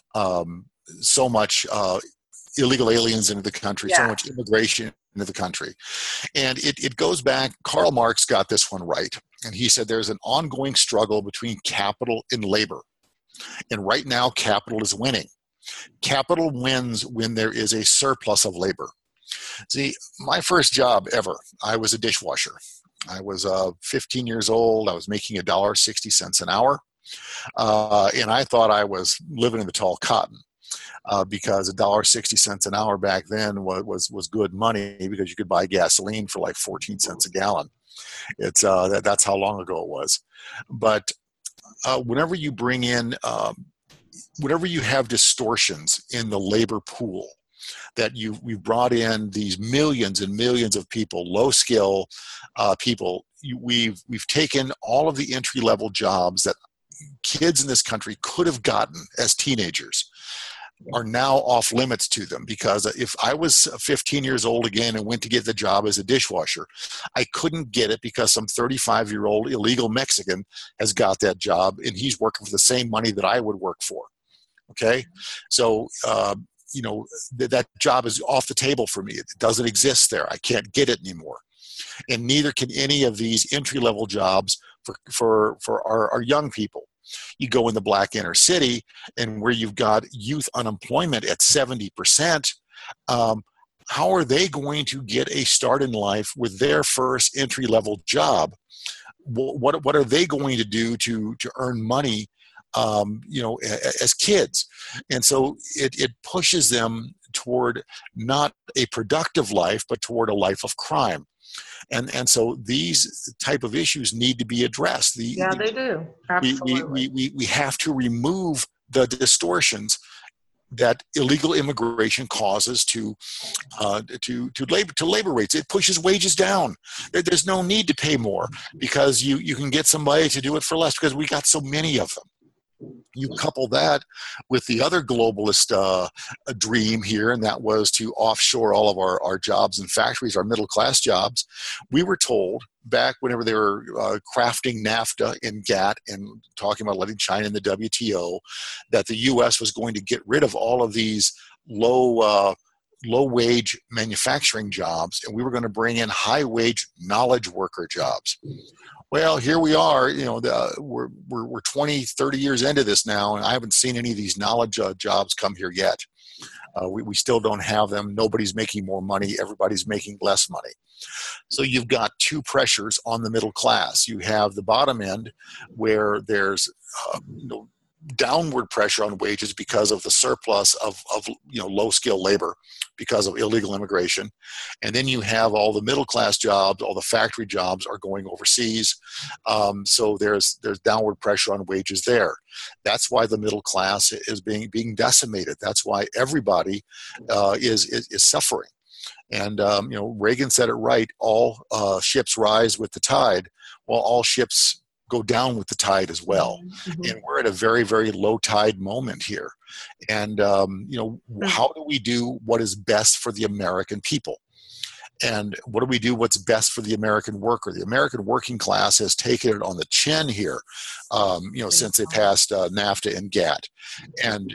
so much illegal aliens into the country, so much immigration into the country? And it goes back, Karl Marx got this one right. And he said there's an ongoing struggle between capital and labor. And right now, capital is winning. Capital wins when there is a surplus of labor. See, my first job ever, I was a dishwasher. I was 15 years old. I was making $1.60 an hour. And I thought I was living in the tall cotton. Because $1.60 an hour back then was good money, because you could buy gasoline for like 14 cents a gallon. It's that's how long ago it was. But whenever you bring in, whenever you have distortions in the labor pool, that we've brought in these millions and millions of people, low skill people, we've taken all of the entry level jobs that kids in this country could have gotten as teenagers, are now off limits to them. Because if I was 15 years old again and went to get the job as a dishwasher, I couldn't get it because some 35-year-old illegal Mexican has got that job and he's working for the same money that I would work for. Okay. So, that job is off the table for me. It doesn't exist there. I can't get it anymore. And neither can any of these entry-level jobs for our young people. You go in the black inner city, and where you've got youth unemployment at 70%, how are they going to get a start in life with their first entry-level job what are they going to do to earn money, as kids? And so it pushes them toward not a productive life, but toward a life of crime. And so these type of issues need to be addressed. They do. Absolutely. We have to remove the distortions that illegal immigration causes to labor rates. It pushes wages down. There's no need to pay more because you can get somebody to do it for less because we got so many of them. You couple that with the other globalist dream here, and that was to offshore all of our jobs and factories, our middle class jobs. We were told back whenever they were crafting NAFTA and GATT and talking about letting China in the WTO, that the U.S. was going to get rid of all of these low-wage manufacturing jobs, and we were going to bring in high-wage knowledge worker jobs. Well, here we are, we're 20, 30 years into this now, and I haven't seen any of these knowledge jobs come here yet. We still don't have them. Nobody's making more money. Everybody's making less money. So you've got two pressures on the middle class. You have the bottom end where there's downward pressure on wages because of the surplus of low-skilled labor because of illegal immigration. And then you have all the middle-class jobs, all the factory jobs are going overseas. So there's downward pressure on wages there. That's why the middle class is being decimated. That's why everybody is suffering. And Reagan said it right, all ships rise with the tide. Well, all ships go down with the tide as well. Mm-hmm. And we're at a very, very low tide moment here. And, how do we do what is best for the American people? And what do we do what's best for the American worker? The American working class has taken it on the chin here, since they passed NAFTA and GATT. And,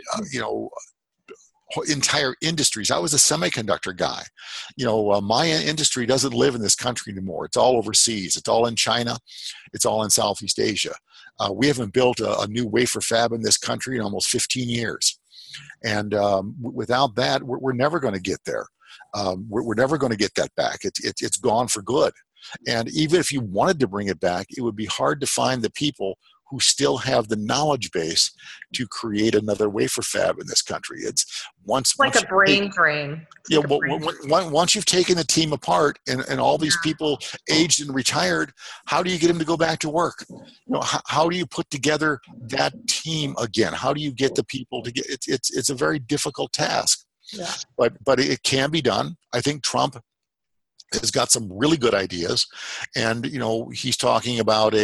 entire industries. I was a semiconductor guy. My industry doesn't live in this country anymore. It's all overseas. It's all in China. It's all in Southeast Asia. We haven't built a new wafer fab in this country in almost 15 years. And without that, we're never going to get there. We're never going to get that back. It's gone for good. And even if you wanted to bring it back, it would be hard to find the people who still have the knowledge base to create another wafer fab in this country. It's once a brain drain. Yeah, once you've taken the team apart and all these people aged and retired, how do you get them to go back to work? How do you put together that team again? How do you get the people to get? It's a very difficult task. Yeah. But it can be done. I think Trump has got some really good ideas, and he's talking about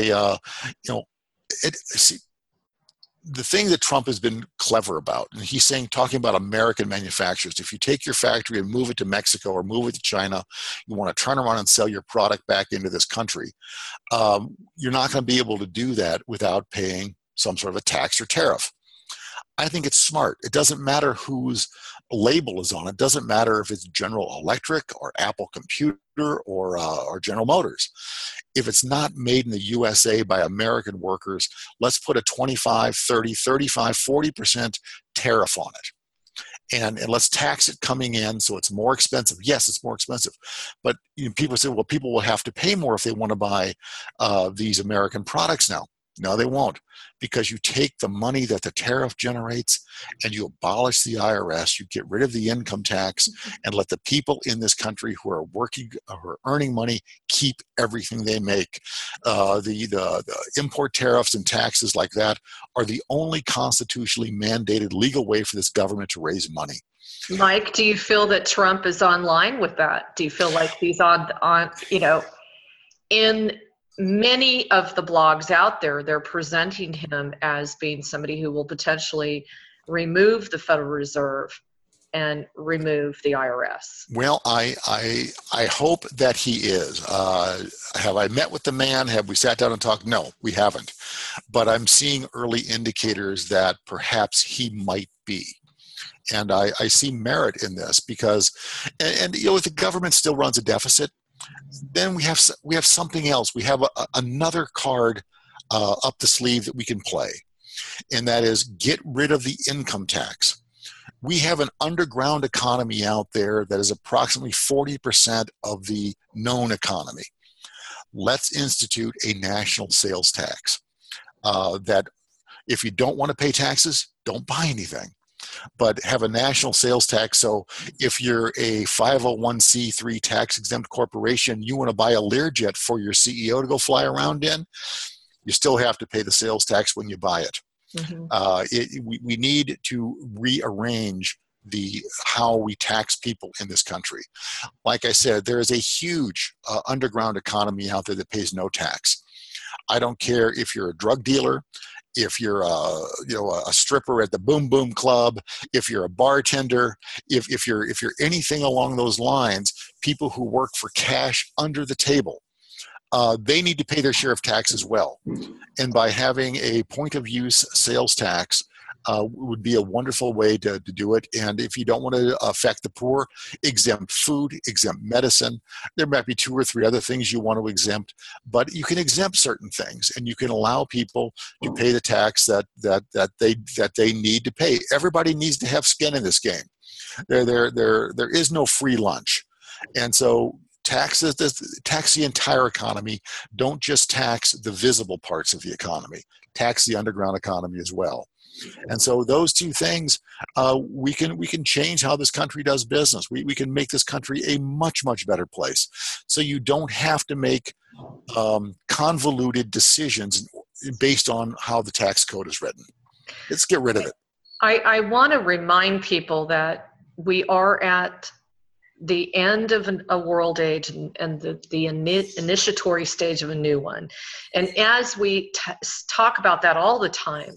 the thing that Trump has been clever about, and he's talking about American manufacturers. If you take your factory and move it to Mexico or move it to China, you want to turn around and sell your product back into this country. You're not going to be able to do that without paying some sort of a tax or tariff. I think it's smart. It doesn't matter whose label is on it. It doesn't matter if it's General Electric or Apple Computer or General Motors. If it's not made in the USA by American workers, let's put a 25, 30, 35, 40% tariff on it. And let's tax it coming in so it's more expensive. Yes, it's more expensive. But people say, well, people will have to pay more if they want to buy these American products now. No, they won't, because you take the money that the tariff generates and you abolish the IRS, you get rid of the income tax, and let the people in this country who are working, who are earning money, keep everything they make. The import tariffs and taxes like that are the only constitutionally mandated legal way for this government to raise money. Mike, do you feel that Trump is on line with that? Do you feel like he's on in many of the blogs out there, they're presenting him as being somebody who will potentially remove the Federal Reserve and remove the IRS? Well, I hope that he is. Have I met with the man? Have we sat down and talked? No, we haven't. But I'm seeing early indicators that perhaps he might be. And I see merit in this because, and if the government still runs a deficit, then we have something else. We have another card up the sleeve that we can play, and that is get rid of the income tax. We have an underground economy out there that is approximately 40% of the known economy. let's institute a national sales tax. That if you don't want to pay taxes, don't buy anything, but have a national sales tax. So if you're a 501c3 tax exempt corporation, you want to buy a Learjet for your CEO to go fly around in, you still have to pay the sales tax when you buy it. We need to rearrange how we tax people in this country. Like I said, there is a huge underground economy out there that pays no tax. I don't care if you're a drug dealer, if you're a stripper at the Boom Boom Club, if you're a bartender, if you're anything along those lines, people who work for cash under the table, they need to pay their share of tax as well. And by having a point of use sales tax would be a wonderful way to do it. And if you don't want to affect the poor, exempt food, exempt medicine. There might be 2 or 3 other things you want to exempt, but you can exempt certain things, and you can allow people to pay the tax that they need to pay. Everybody needs to have skin in this game. There is no free lunch, and so tax the entire economy. Don't just tax the visible parts of the economy. Tax the underground economy as well. And so those 2 things, we can change how this country does business. We can make this country a much, much better place. So you don't have to make convoluted decisions based on how the tax code is written. Let's get rid of it. I want to remind people that we are at the end of a world age and the initiatory stage of a new one. And as we talk about that all the time,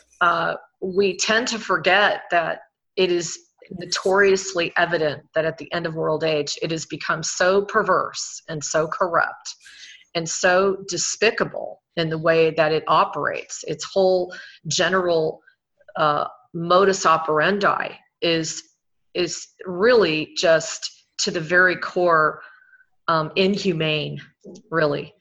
we tend to forget that it is notoriously evident that at the end of world age, it has become so perverse and so corrupt and so despicable in the way that it operates. Its whole general modus operandi is really just to the very core inhumane, really.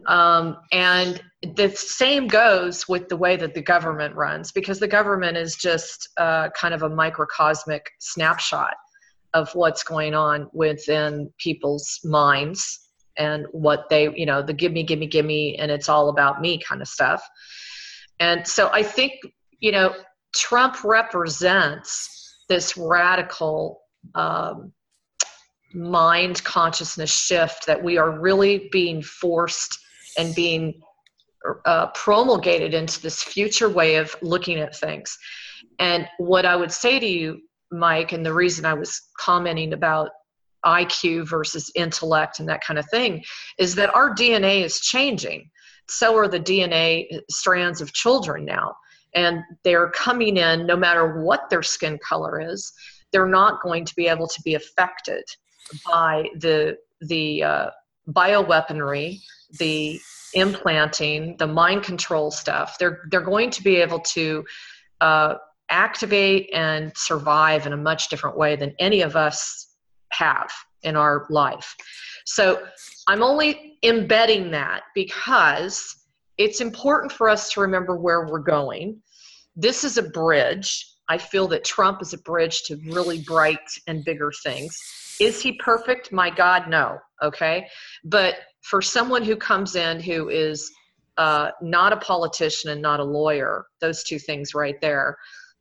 And the same goes with the way that the government runs, because the government is just kind of a microcosmic snapshot of what's going on within people's minds and what they, the gimme, gimme, gimme, and it's all about me kind of stuff. And so I think, Trump represents this radical mind consciousness shift that we are really being forced and being promulgated into this future way of looking at things. And what I would say to you, Mike, and the reason I was commenting about IQ versus intellect and that kind of thing, is that our DNA is changing. So are the DNA strands of children now. And they're coming in, no matter what their skin color is, they're not going to be able to be affected by the bioweaponry, the implanting, the mind control stuff. They're going to be able to activate and survive in a much different way than any of us have in our life. So I'm only embedding that because it's important for us to remember where we're going. This is a bridge. I feel that Trump is a bridge to really bright and bigger things. Is he perfect? My God, no. Okay. But for someone who comes in who is not a politician and not a lawyer, those 2 things right there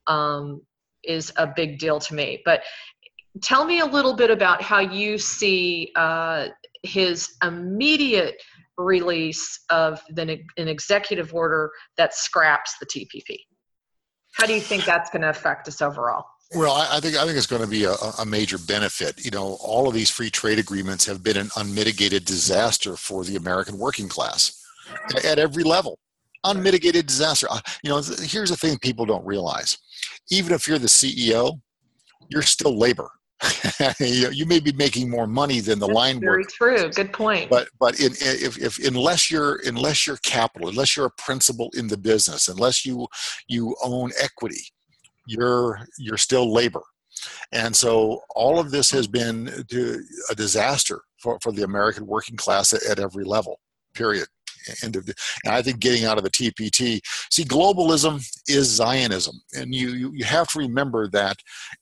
is a big deal to me. But tell me a little bit about how you see his immediate release of an executive order that scraps the TPP. How do you think that's going to affect us overall? Well, I think it's going to be a major benefit. All of these free trade agreements have been an unmitigated disaster for the American working class at every level. Unmitigated disaster. Here's the thing people don't realize. Even if you're the CEO, you're still labor. You may be making more money than the line worker. Very true. Good point. But unless you're capital, unless you're a principal in the business, unless you own equity, you're still labor. And so all of this has been a disaster for the American working class at every level, period. And I think getting out of the TPP, see, globalism is Zionism. And you have to remember that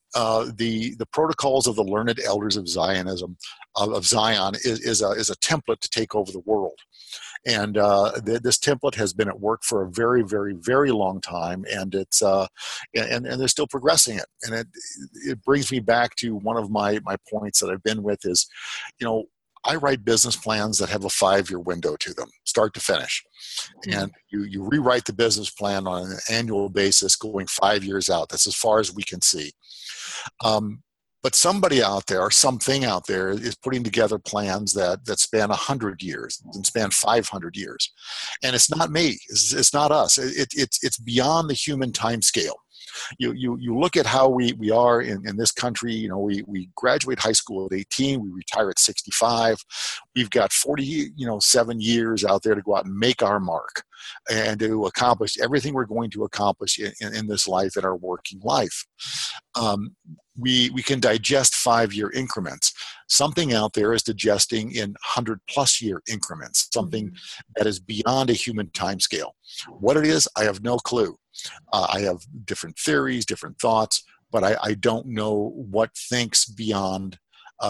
the protocols of the learned elders of Zionism of Zion is a template to take over the world. And this template has been at work for a very, very, very long time, and it's and they're still progressing it. And it brings me back to one of my points that I've been with is, I write business plans that have a 5-year window to them, start to finish. And you rewrite the business plan on an annual basis going 5 years out. That's as far as we can see. But somebody out there, or something out there, is putting together plans that span 100 years and span 500 years. And it's not me. It's not us. It's beyond the human time scale. You look at how we are in this country. We graduate high school at 18, we retire at 65. We've got 7 years out there to go out and make our mark and to accomplish everything we're going to accomplish in this life, in our working life. We can digest 5-year increments. Something out there is digesting in 100+ year increments, something that is beyond a human time scale. What it is, I have no clue. I have different theories, different thoughts, but I don't know what thinks beyond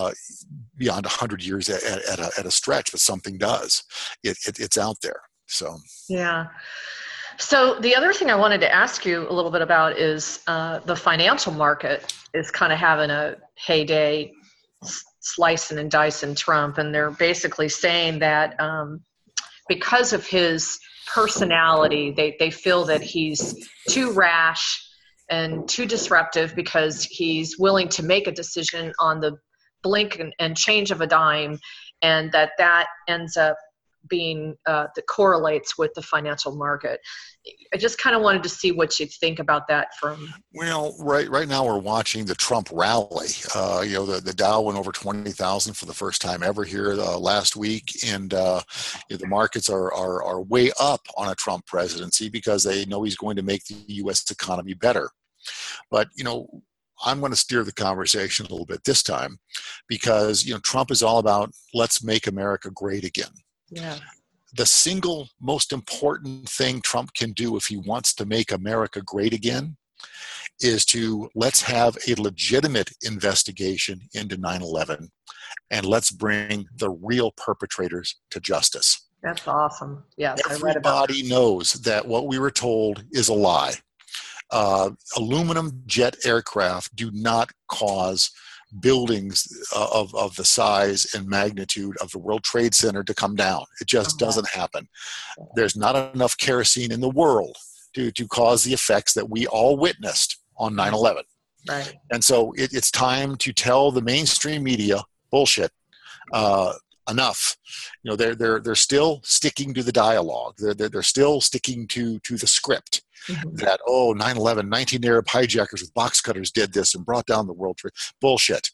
100 years at a stretch, but something does. It's out there. So yeah. So the other thing I wanted to ask you a little bit about is the financial market is kind of having a heyday, slicing and dicing Trump, and they're basically saying that because of his personality, they feel that he's too rash and too disruptive because he's willing to make a decision on the blink and change of a dime, and that ends up being that correlates with the financial market. I just kind of wanted to see what you think about that from. Well, right now we're watching the Trump rally. The Dow went over 20,000 for the first time ever here last week, and the markets are way up on a Trump presidency because they know he's going to make the U.S. economy better. But I'm going to steer the conversation a little bit this time because Trump is all about let's make America great again. Yeah. The single most important thing Trump can do if he wants to make America great again is to let's have a legitimate investigation into 9/11 and let's bring the real perpetrators to justice. That's awesome. Yes, everybody knows that what we were told is a lie. Aluminum jet aircraft do not cause buildings of the size and magnitude of the World Trade Center to come down. It just doesn't happen. There's not enough kerosene in the world to cause the effects that we all witnessed on 9/11. Right. And so it's time to tell the mainstream media bullshit. Enough. They're still sticking to the dialogue. They're still sticking to the script. That 9/11, 19 Arab hijackers with box cutters did this and brought down the World Trade. Bullshit.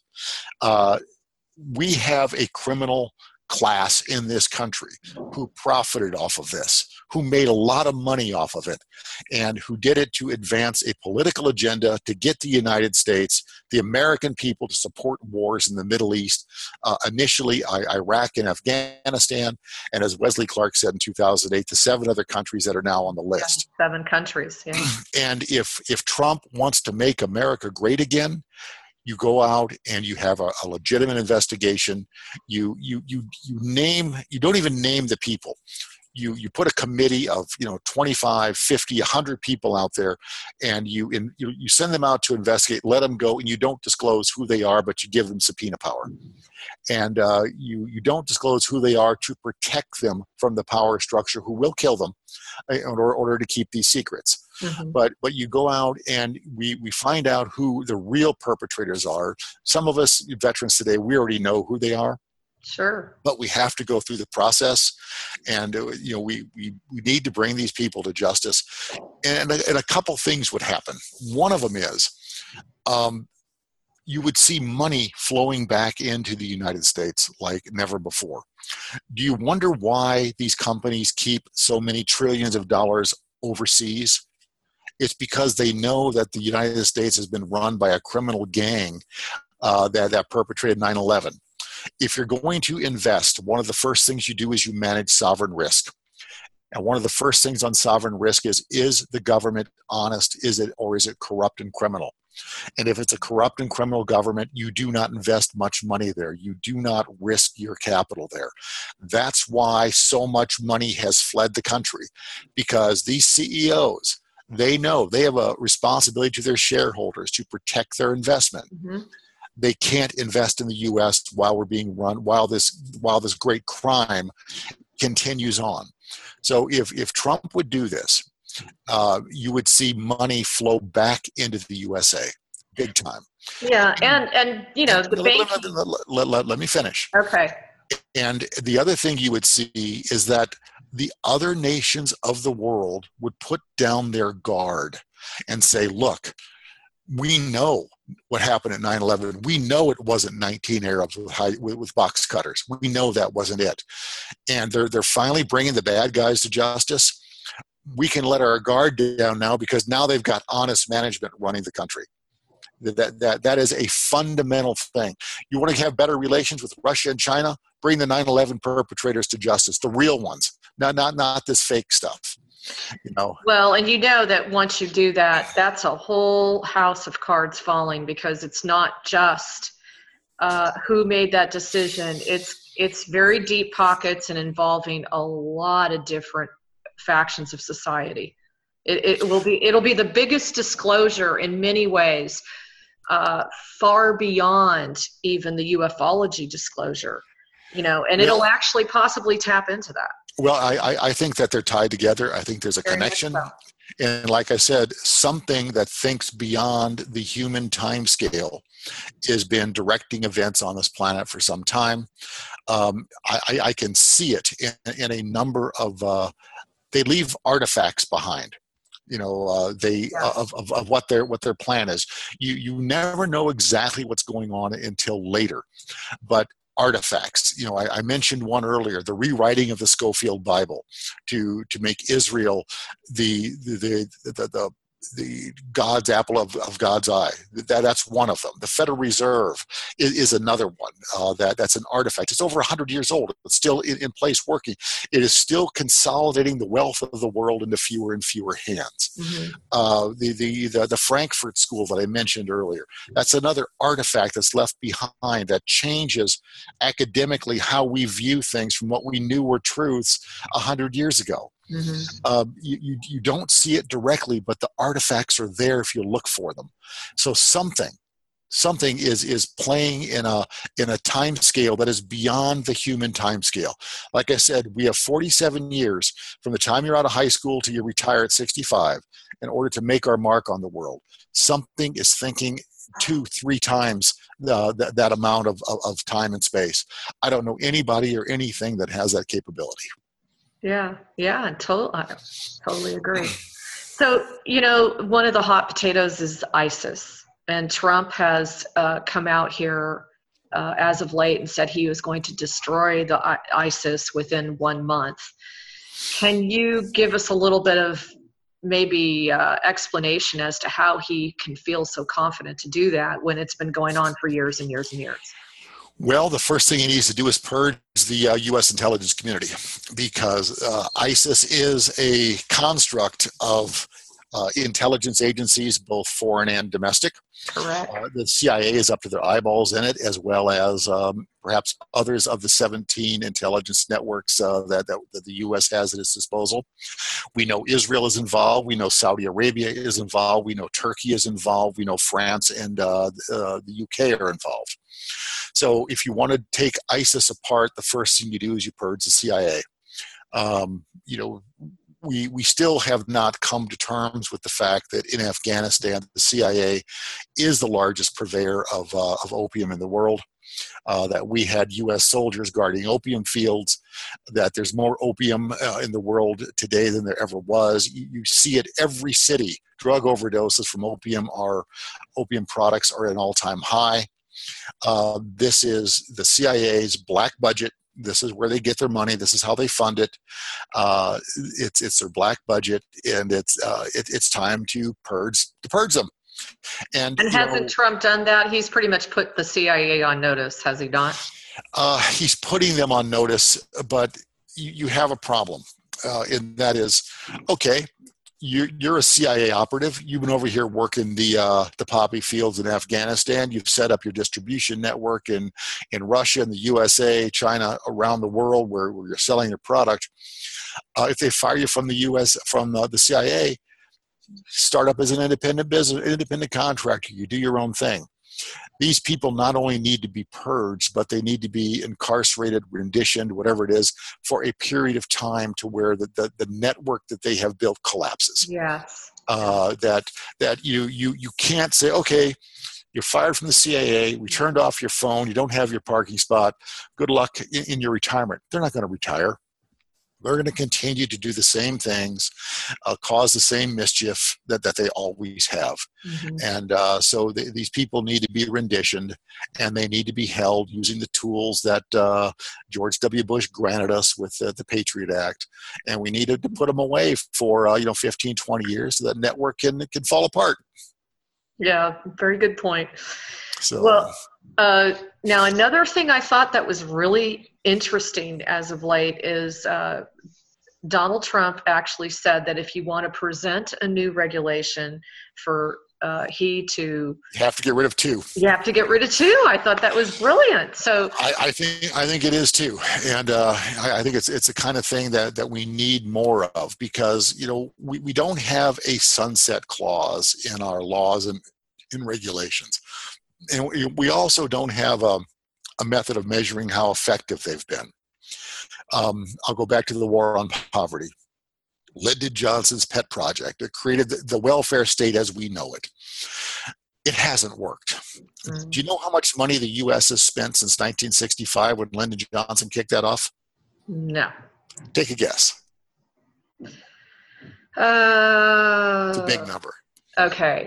We have a criminal class in this country who profited off of this, who made a lot of money off of it, and who did it to advance a political agenda to get the United States, the American people, to support wars in the Middle East, initially Iraq and Afghanistan, and as Wesley Clark said in 2008, the 7 other countries that are now on the list. 7 countries, yeah. And if Trump wants to make America great again, you go out and you have a legitimate investigation. You don't even name the people. You put a committee of 25, 50, 100 people out there, and you send them out to investigate. Let them go, and you don't disclose who they are, but you give them subpoena power, and you don't disclose who they are to protect them from the power structure who will kill them in order to keep these secrets. But you go out and we find out who the real perpetrators are. Some of us veterans today, we already know who they are. Sure. But we have to go through the process, and we need to bring these people to justice. And a couple things would happen. One of them is you would see money flowing back into the United States like never before. Do you wonder why these companies keep so many trillions of dollars overseas? It's because they know that the United States has been run by a criminal gang that perpetrated 9/11. If you're going to invest, one of the first things you do is you manage sovereign risk. And one of the first things on sovereign risk is the government honest? Is it corrupt and criminal? And if it's a corrupt and criminal government, you do not invest much money there. You do not risk your capital there. That's why so much money has fled the country, because these CEOs, they know they have a responsibility to their shareholders to protect their investment. Mm-hmm. They can't invest in the U.S. while we're being run, while this great crime continues on. So if Trump would do this, you would see money flow back into the USA, big time. Yeah, and you know, the banking. Let me finish. Okay. And the other thing you would see is that the other nations of the world would put down their guard and say, look, we know what happened at 9/11. We know it wasn't 19 Arabs with box cutters. We know that wasn't it. And they're finally bringing the bad guys to justice. We can let our guard down now, because now they've got honest management running the country. That is a fundamental thing. You want to have better relations with Russia and China? Bring the 9/11 perpetrators to justice, the real ones, not this fake stuff. You know. Well, and you know that once you do that, that's a whole house of cards falling, because it's not just who made that decision. It's very deep pockets and involving a lot of different factions of society. It'll be the biggest disclosure in many ways, far beyond even the ufology disclosure. You know, and it'll actually possibly tap into that. Well, I think that they're tied together. I think there's a connection. And like I said, something that thinks beyond the human time scale has been directing events on this planet for some time. I can see it in a number of, they leave artifacts behind. You know, of what their plan is. You never know exactly what's going on until later, but artifacts. You know, I mentioned one earlier, the rewriting of the Schofield Bible to make Israel the God's apple of God's eye. That's one of them. The Federal Reserve is another one. That's an artifact. It's over 100 years old. It's still in place working. It is still consolidating the wealth of the world into fewer and fewer hands. Mm-hmm. The Frankfurt School that I mentioned earlier, that's another artifact that's left behind that changes academically how we view things from what we knew were truths 100 years ago. Mm-hmm. You don't see it directly, but the artifacts are there if you look for them. So something is playing in a time scale that is beyond the human time scale. Like I said, we have 47 years from the time you're out of high school till you retire at 65 in order to make our mark on the world. Something is thinking 2-3 times that amount of time and space. I don't know anybody or anything that has that capability. Yeah, I totally agree. So, you know, one of the hot potatoes is ISIS. And Trump has come out here as of late and said he was going to destroy the ISIS within 1 month. Can you give us a little bit of maybe explanation as to how he can feel so confident to do that when it's been going on for years and years and years? Well, the first thing he needs to do is purge the U.S. intelligence community, because ISIS is a construct of intelligence agencies, both foreign and domestic. Correct. The CIA is up to their eyeballs in it, as well as perhaps others of the 17 intelligence networks that the U.S. has at its disposal. We know Israel is involved. We know Saudi Arabia is involved. We know Turkey is involved. We know France and the UK are involved. So if you want to take ISIS apart, the first thing you do is you purge the CIA. You know, we still have not come to terms with the fact that in Afghanistan, the CIA is the largest purveyor of opium in the world, that we had U.S. soldiers guarding opium fields, that there's more opium in the world today than there ever was. You see it every city. Drug overdoses from opium products are at an all-time high. This is the CIA's black budget. This is where they get their money. This is how they fund it. It's their black budget, and it's time to purge them. And hasn't Trump done that? He's pretty much put the CIA on notice, has he not? He's putting them on notice, but you have a problem, and that is, okay, you're a CIA operative. You've been over here working the poppy fields in Afghanistan. You've set up your distribution network in Russia, in the USA, China, around the world where you're selling your product. If they fire you from the U.S., from the CIA, start up as an independent business, independent contractor. You do your own thing. These people not only need to be purged, but they need to be incarcerated, renditioned, whatever it is, for a period of time to where the network that they have built collapses. Yes. That you can't say, okay, you're fired from the CIA, we turned off your phone, you don't have your parking spot, good luck in your retirement. They're not going to retire. They're going to continue to do the same things, cause the same mischief that they always have. Mm-hmm. And so these people need to be renditioned, and they need to be held using the tools that George W. Bush granted us with the Patriot Act. And we needed to put them away for 15, 20 years so that network can fall apart. Yeah, very good point. So, well, now another thing I thought that was really interesting as of late is Donald Trump actually said that if you want to present a new regulation for you have to get rid of two. You have to get rid of two. I thought that was brilliant. So I think it is too, and I think it's the kind of thing that we need more of, because we don't have a sunset clause in our laws and in regulations, and we also don't have a method of measuring how effective they've been. I'll go back to the war on poverty. Lyndon Johnson's pet project. It created the welfare state as we know it. It hasn't worked. Mm. Do you know how much money the U.S. has spent since 1965 when Lyndon Johnson kicked that off? No. Take a guess. It's a big number. Okay.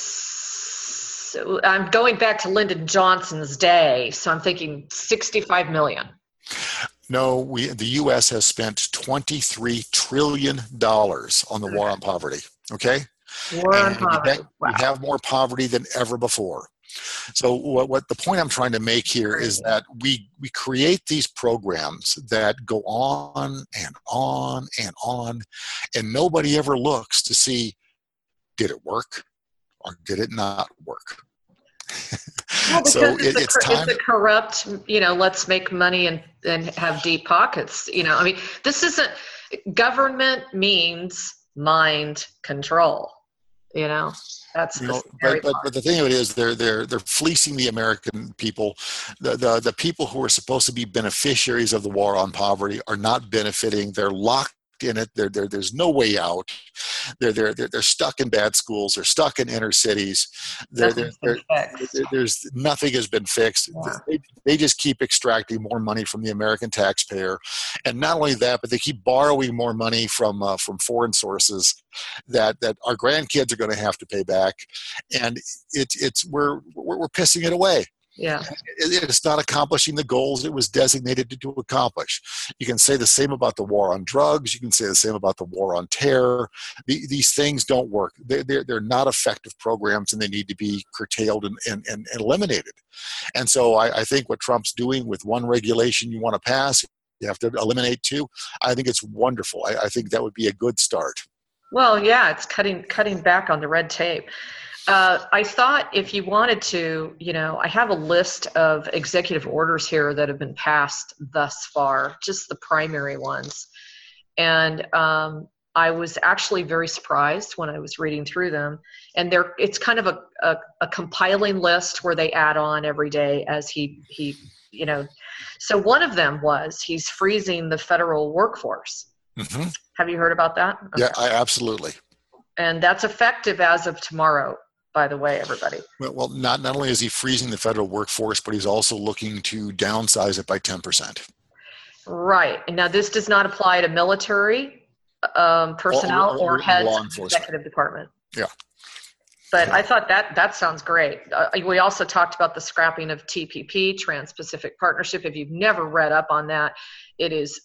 So I'm going back to Lyndon Johnson's day, so I'm thinking $65 million. No, the U.S. has spent $23 trillion on the war on poverty. Okay? War on poverty. We have more poverty than ever before. So what the point I'm trying to make here is that we create these programs that go on and on and on, and nobody ever looks to see, did it work or did it not work? Well, because so it's a corrupt, let's make money and have deep pockets. This isn't, government means mind control. That's but the thing of it is they're fleecing the American people. The people who are supposed to be beneficiaries of the war on poverty are not benefiting. They're locked in it. There's no way out. They're stuck in bad schools. They're stuck in inner cities. There's nothing has been fixed. Yeah. They just keep extracting more money from the American taxpayer, and not only that, but they keep borrowing more money from foreign sources that our grandkids are going to have to pay back, and we're pissing it away. Yeah, it's not accomplishing the goals it was designated to accomplish. You can say the same about the war on drugs. You can say the same about the war on terror. These things don't work. They're not effective programs, and they need to be curtailed and eliminated. And so I think what Trump's doing with one regulation you want to pass, you have to eliminate two. I think it's wonderful. I think that would be a good start. Well, yeah, it's cutting back on the red tape. I thought if you wanted to, I have a list of executive orders here that have been passed thus far, just the primary ones. And I was actually very surprised when I was reading through them. And it's kind of a compiling list where they add on every day as he. So one of them was he's freezing the federal workforce. Mm-hmm. Have you heard about that? Okay. Yeah, absolutely. And that's effective as of tomorrow. By the way, everybody. Well, not only is he freezing the federal workforce, but he's also looking to downsize it by 10%. Right. And now this does not apply to military personnel or heads of the executive department. Yeah. But I thought that sounds great. We also talked about the scrapping of TPP, Trans-Pacific Partnership. If you've never read up on that, it is...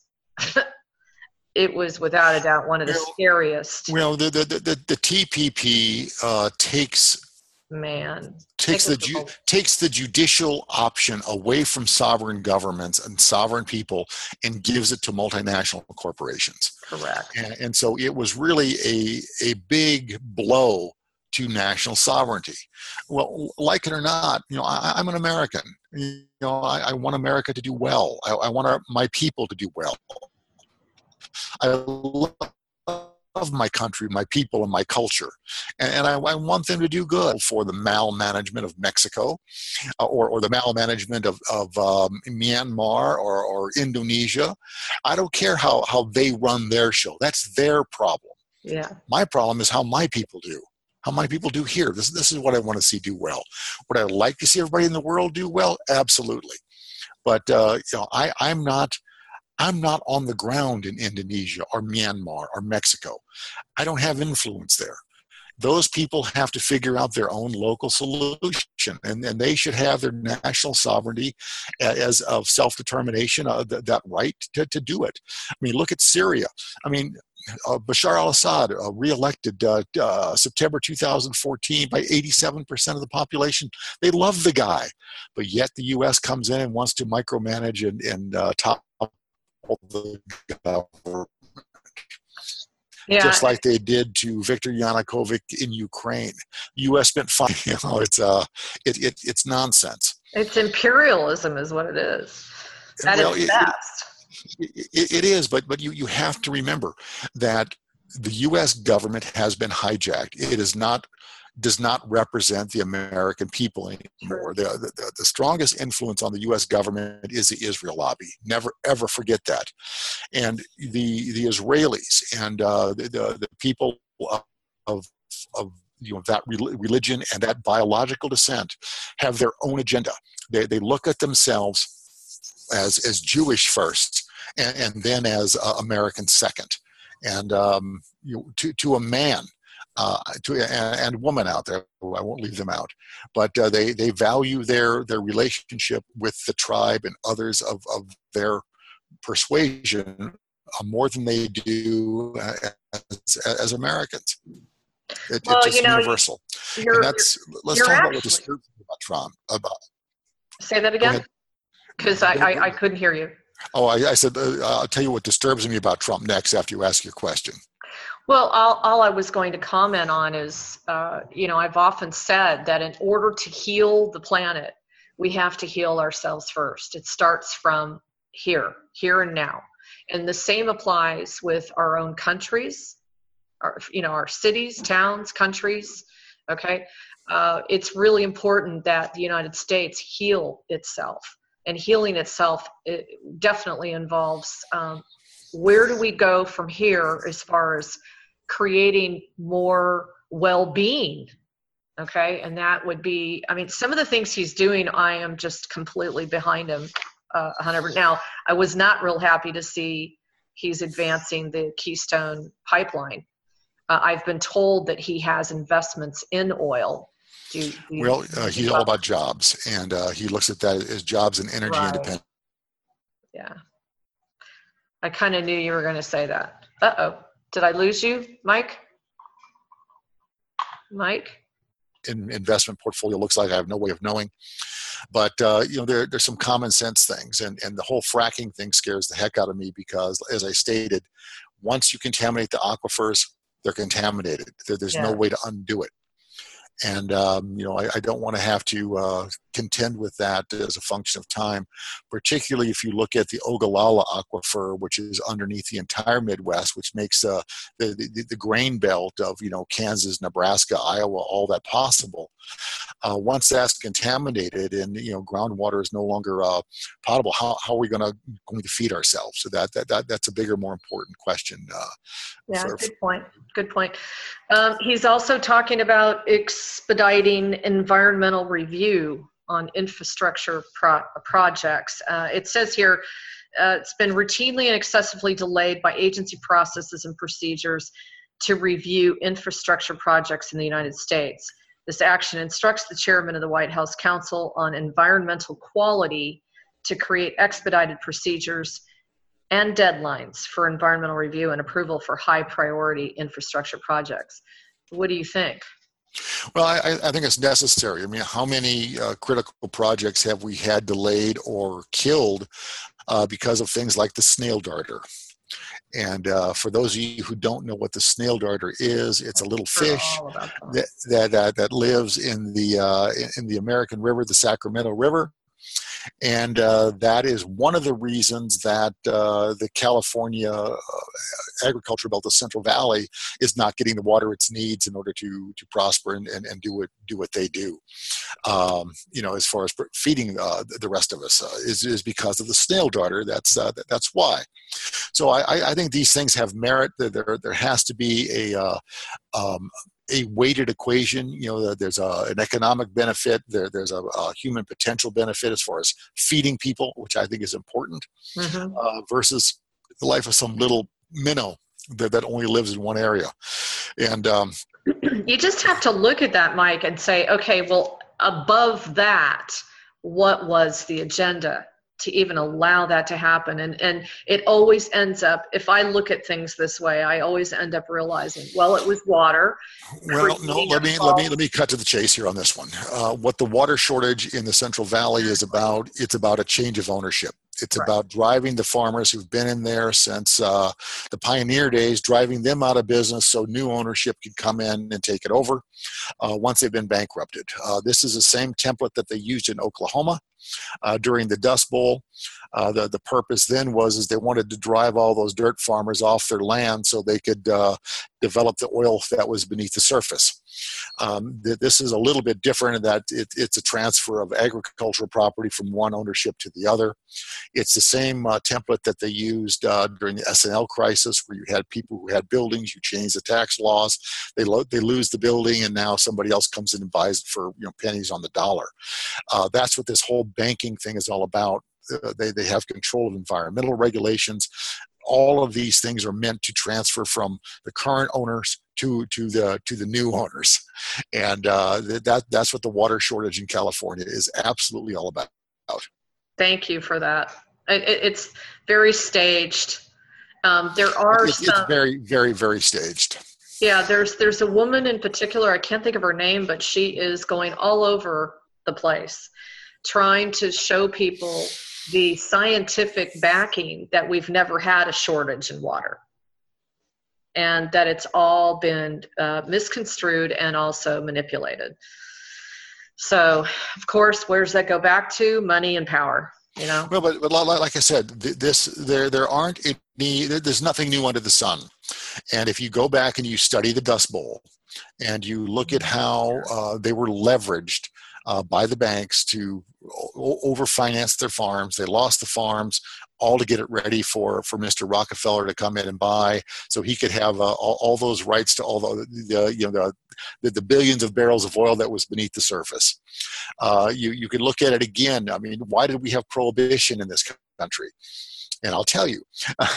It was without a doubt one of the scariest. Well, the TPP takes Man. Takes the judicial option away from sovereign governments and sovereign people and gives it to multinational corporations. Correct. And so it was really a big blow to national sovereignty. Well, like it or not, I'm an American. I want America to do well. I want my people to do well. I love my country, my people, and my culture. And I want them to do good. For the malmanagement of Mexico or the malmanagement of Myanmar or Indonesia. I don't care how they run their show. That's their problem. Yeah. My problem is how my people do. How my people do here. This is what I want to see do well. Would I like to see everybody in the world do well? Absolutely. But I'm not on the ground in Indonesia or Myanmar or Mexico. I don't have influence there. Those people have to figure out their own local solution, and they should have their national sovereignty as of self-determination, that right to do it. I mean, look at Syria. I mean, Bashar al-Assad, re-elected September 2014 by 87% of the population. They love the guy, but yet the U.S. comes in and wants to micromanage and top the government. Yeah. Just like they did to Viktor Yanukovych in Ukraine. The U.S. spent it's nonsense. It's imperialism is what it is. At its best. It is, but you have to remember that the U.S. government has been hijacked. It does not represent the American people anymore. The strongest influence on the U.S. government is the Israel lobby. Never, ever forget that. And the Israelis and the people of that religion and that biological descent have their own agenda. They look at themselves as Jewish first, and then as American second. And to a man, and woman out there, I won't leave them out, but they value their relationship with the tribe and others of their persuasion more than they do as Americans. It's just universal. And let's talk about what disturbs me about Trump. Say that again, because I couldn't hear you. Oh, I said I'll tell you what disturbs me about Trump next after you ask your question. Well, all I was going to comment on is, I've often said that in order to heal the planet, we have to heal ourselves first. It starts from here and now. And the same applies with our own countries, our cities, towns, countries, okay? It's really important that the United States heal itself. And healing itself, it definitely involves where do we go from here as far as creating more well-being, okay? And that would be, some of the things he's doing, I am just completely behind him 100%. Now, I was not real happy to see he's advancing the Keystone pipeline. I've been told that he has investments in oil. He's all about jobs, and he looks at that as jobs and energy independence. Yeah. I kind of knew you were going to say that. Uh-oh. Did I lose you, Mike? Investment portfolio looks like. I have no way of knowing. But, there's some common sense things. And the whole fracking thing scares the heck out of me because, as I stated, once you contaminate the aquifers, they're contaminated. There's no way to undo it. And, I don't want to have to contend with that as a function of time, particularly if you look at the Ogallala Aquifer, which is underneath the entire Midwest, which makes the grain belt of, Kansas, Nebraska, Iowa, all that possible. Once that's contaminated and, groundwater is no longer potable, how are we going to feed ourselves? So that's a bigger, more important question. Good point. He's also talking about expediting environmental review on infrastructure projects. It says here, it's been routinely and excessively delayed by agency processes and procedures to review infrastructure projects in the United States. This action instructs the chairman of the White House Council on Environmental Quality to create expedited procedures and deadlines for environmental review and approval for high priority infrastructure projects. What do you think? Well, I think it's necessary. I mean, how many critical projects have we had delayed or killed because of things like the snail darter? And for those of you who don't know what the snail darter is, it's a little fish that lives in the American River, the Sacramento River. And that is one of the reasons that the California agriculture belt, the Central Valley, is not getting the water it needs in order to prosper and do what they do. As far as feeding the rest of us is because of the snail darter. That's why. So I think these things have merit. There has to be a weighted equation. There's an economic benefit. There's a human potential benefit as far as feeding people, which I think is important, versus the life of some little minnow that only lives in one area. And you just have to look at that, Mike, and say, okay, well, above that, what was the agenda to even allow that to happen? And it always ends up, if I look at things this way, I always end up realizing, well, it was water. Well, no, let me cut to the chase here on this one. What the water shortage in the Central Valley is about, it's about a change of ownership. It's about driving the farmers who've been in there since the pioneer days, driving them out of business so new ownership can come in and take it over once they've been bankrupted. This is the same template that they used in Oklahoma during the Dust Bowl. The purpose then was they wanted to drive all those dirt farmers off their land so they could develop the oil that was beneath the surface. This is a little bit different in that it's a transfer of agricultural property from one ownership to the other. It's the same template that they used during the S&L crisis, where you had people who had buildings, you change the tax laws, they lose the building, and now somebody else comes in and buys it for pennies on the dollar. That's what this whole banking thing is all about. They have control of environmental regulations. All of these things are meant to transfer from the current owners to the new owners, and that's what the water shortage in California is absolutely all about. Thank you for that. It's very staged. It's very, very, very staged. Yeah, there's a woman in particular, I can't think of her name, but she is going all over the place trying to show people the scientific backing that we've never had a shortage in water, and that it's all been misconstrued and also manipulated. So, of course, where does that go back to? Money and power, Well, but like I said, there's nothing new under the sun. And if you go back and you study the Dust Bowl and you look at how they were leveraged by the banks to overfinance their farms. They lost the farms all to get it ready for Mr. Rockefeller to come in and buy, so he could have all those rights to all the billions of barrels of oil that was beneath the surface. You could look at it again. I mean, why did we have prohibition in this country? And I'll tell you,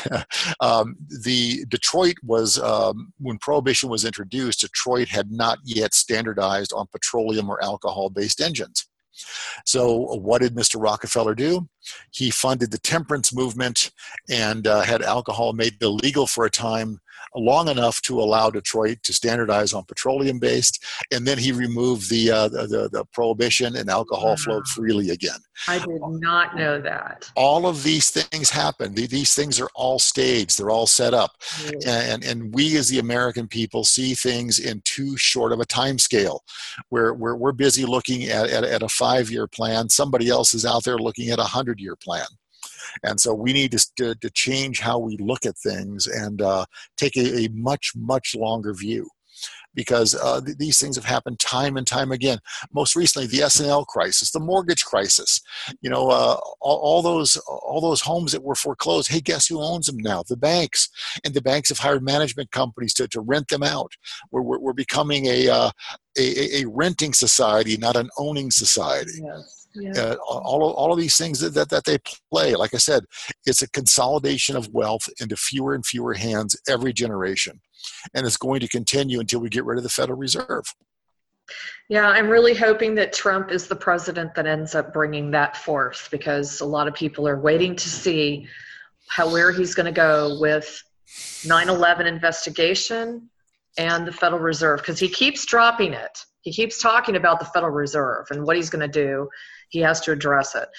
the Detroit was, when Prohibition was introduced, Detroit had not yet standardized on petroleum or alcohol-based engines. So what did Mr. Rockefeller do? He funded the temperance movement and had alcohol made illegal for a time, long enough to allow Detroit to standardize on petroleum-based, and then he removed the prohibition, and alcohol flowed freely again. I did not know that. All of these things happen. These things are all staged. They're all set up. And we as the American people see things in too short of a time scale. We're busy looking at a 5-year plan. Somebody else is out there looking at a 100-year plan. And so we need to change how we look at things and take a much, much longer view, because these things have happened time and time again. Most recently, the S&L crisis, the mortgage crisis, all those homes that were foreclosed. Hey, guess who owns them now? The banks. And the banks have hired management companies to rent them out. We're becoming a renting society, not an owning society. Yes. Yeah. All of these things that they play, like I said, it's a consolidation of wealth into fewer and fewer hands every generation. And it's going to continue until we get rid of the Federal Reserve. Yeah, I'm really hoping that Trump is the president that ends up bringing that forth, because a lot of people are waiting to see where he's going to go with 9/11 investigation, and the Federal Reserve, because he keeps dropping it. He keeps talking about the Federal Reserve and what he's going to do. He has to address it.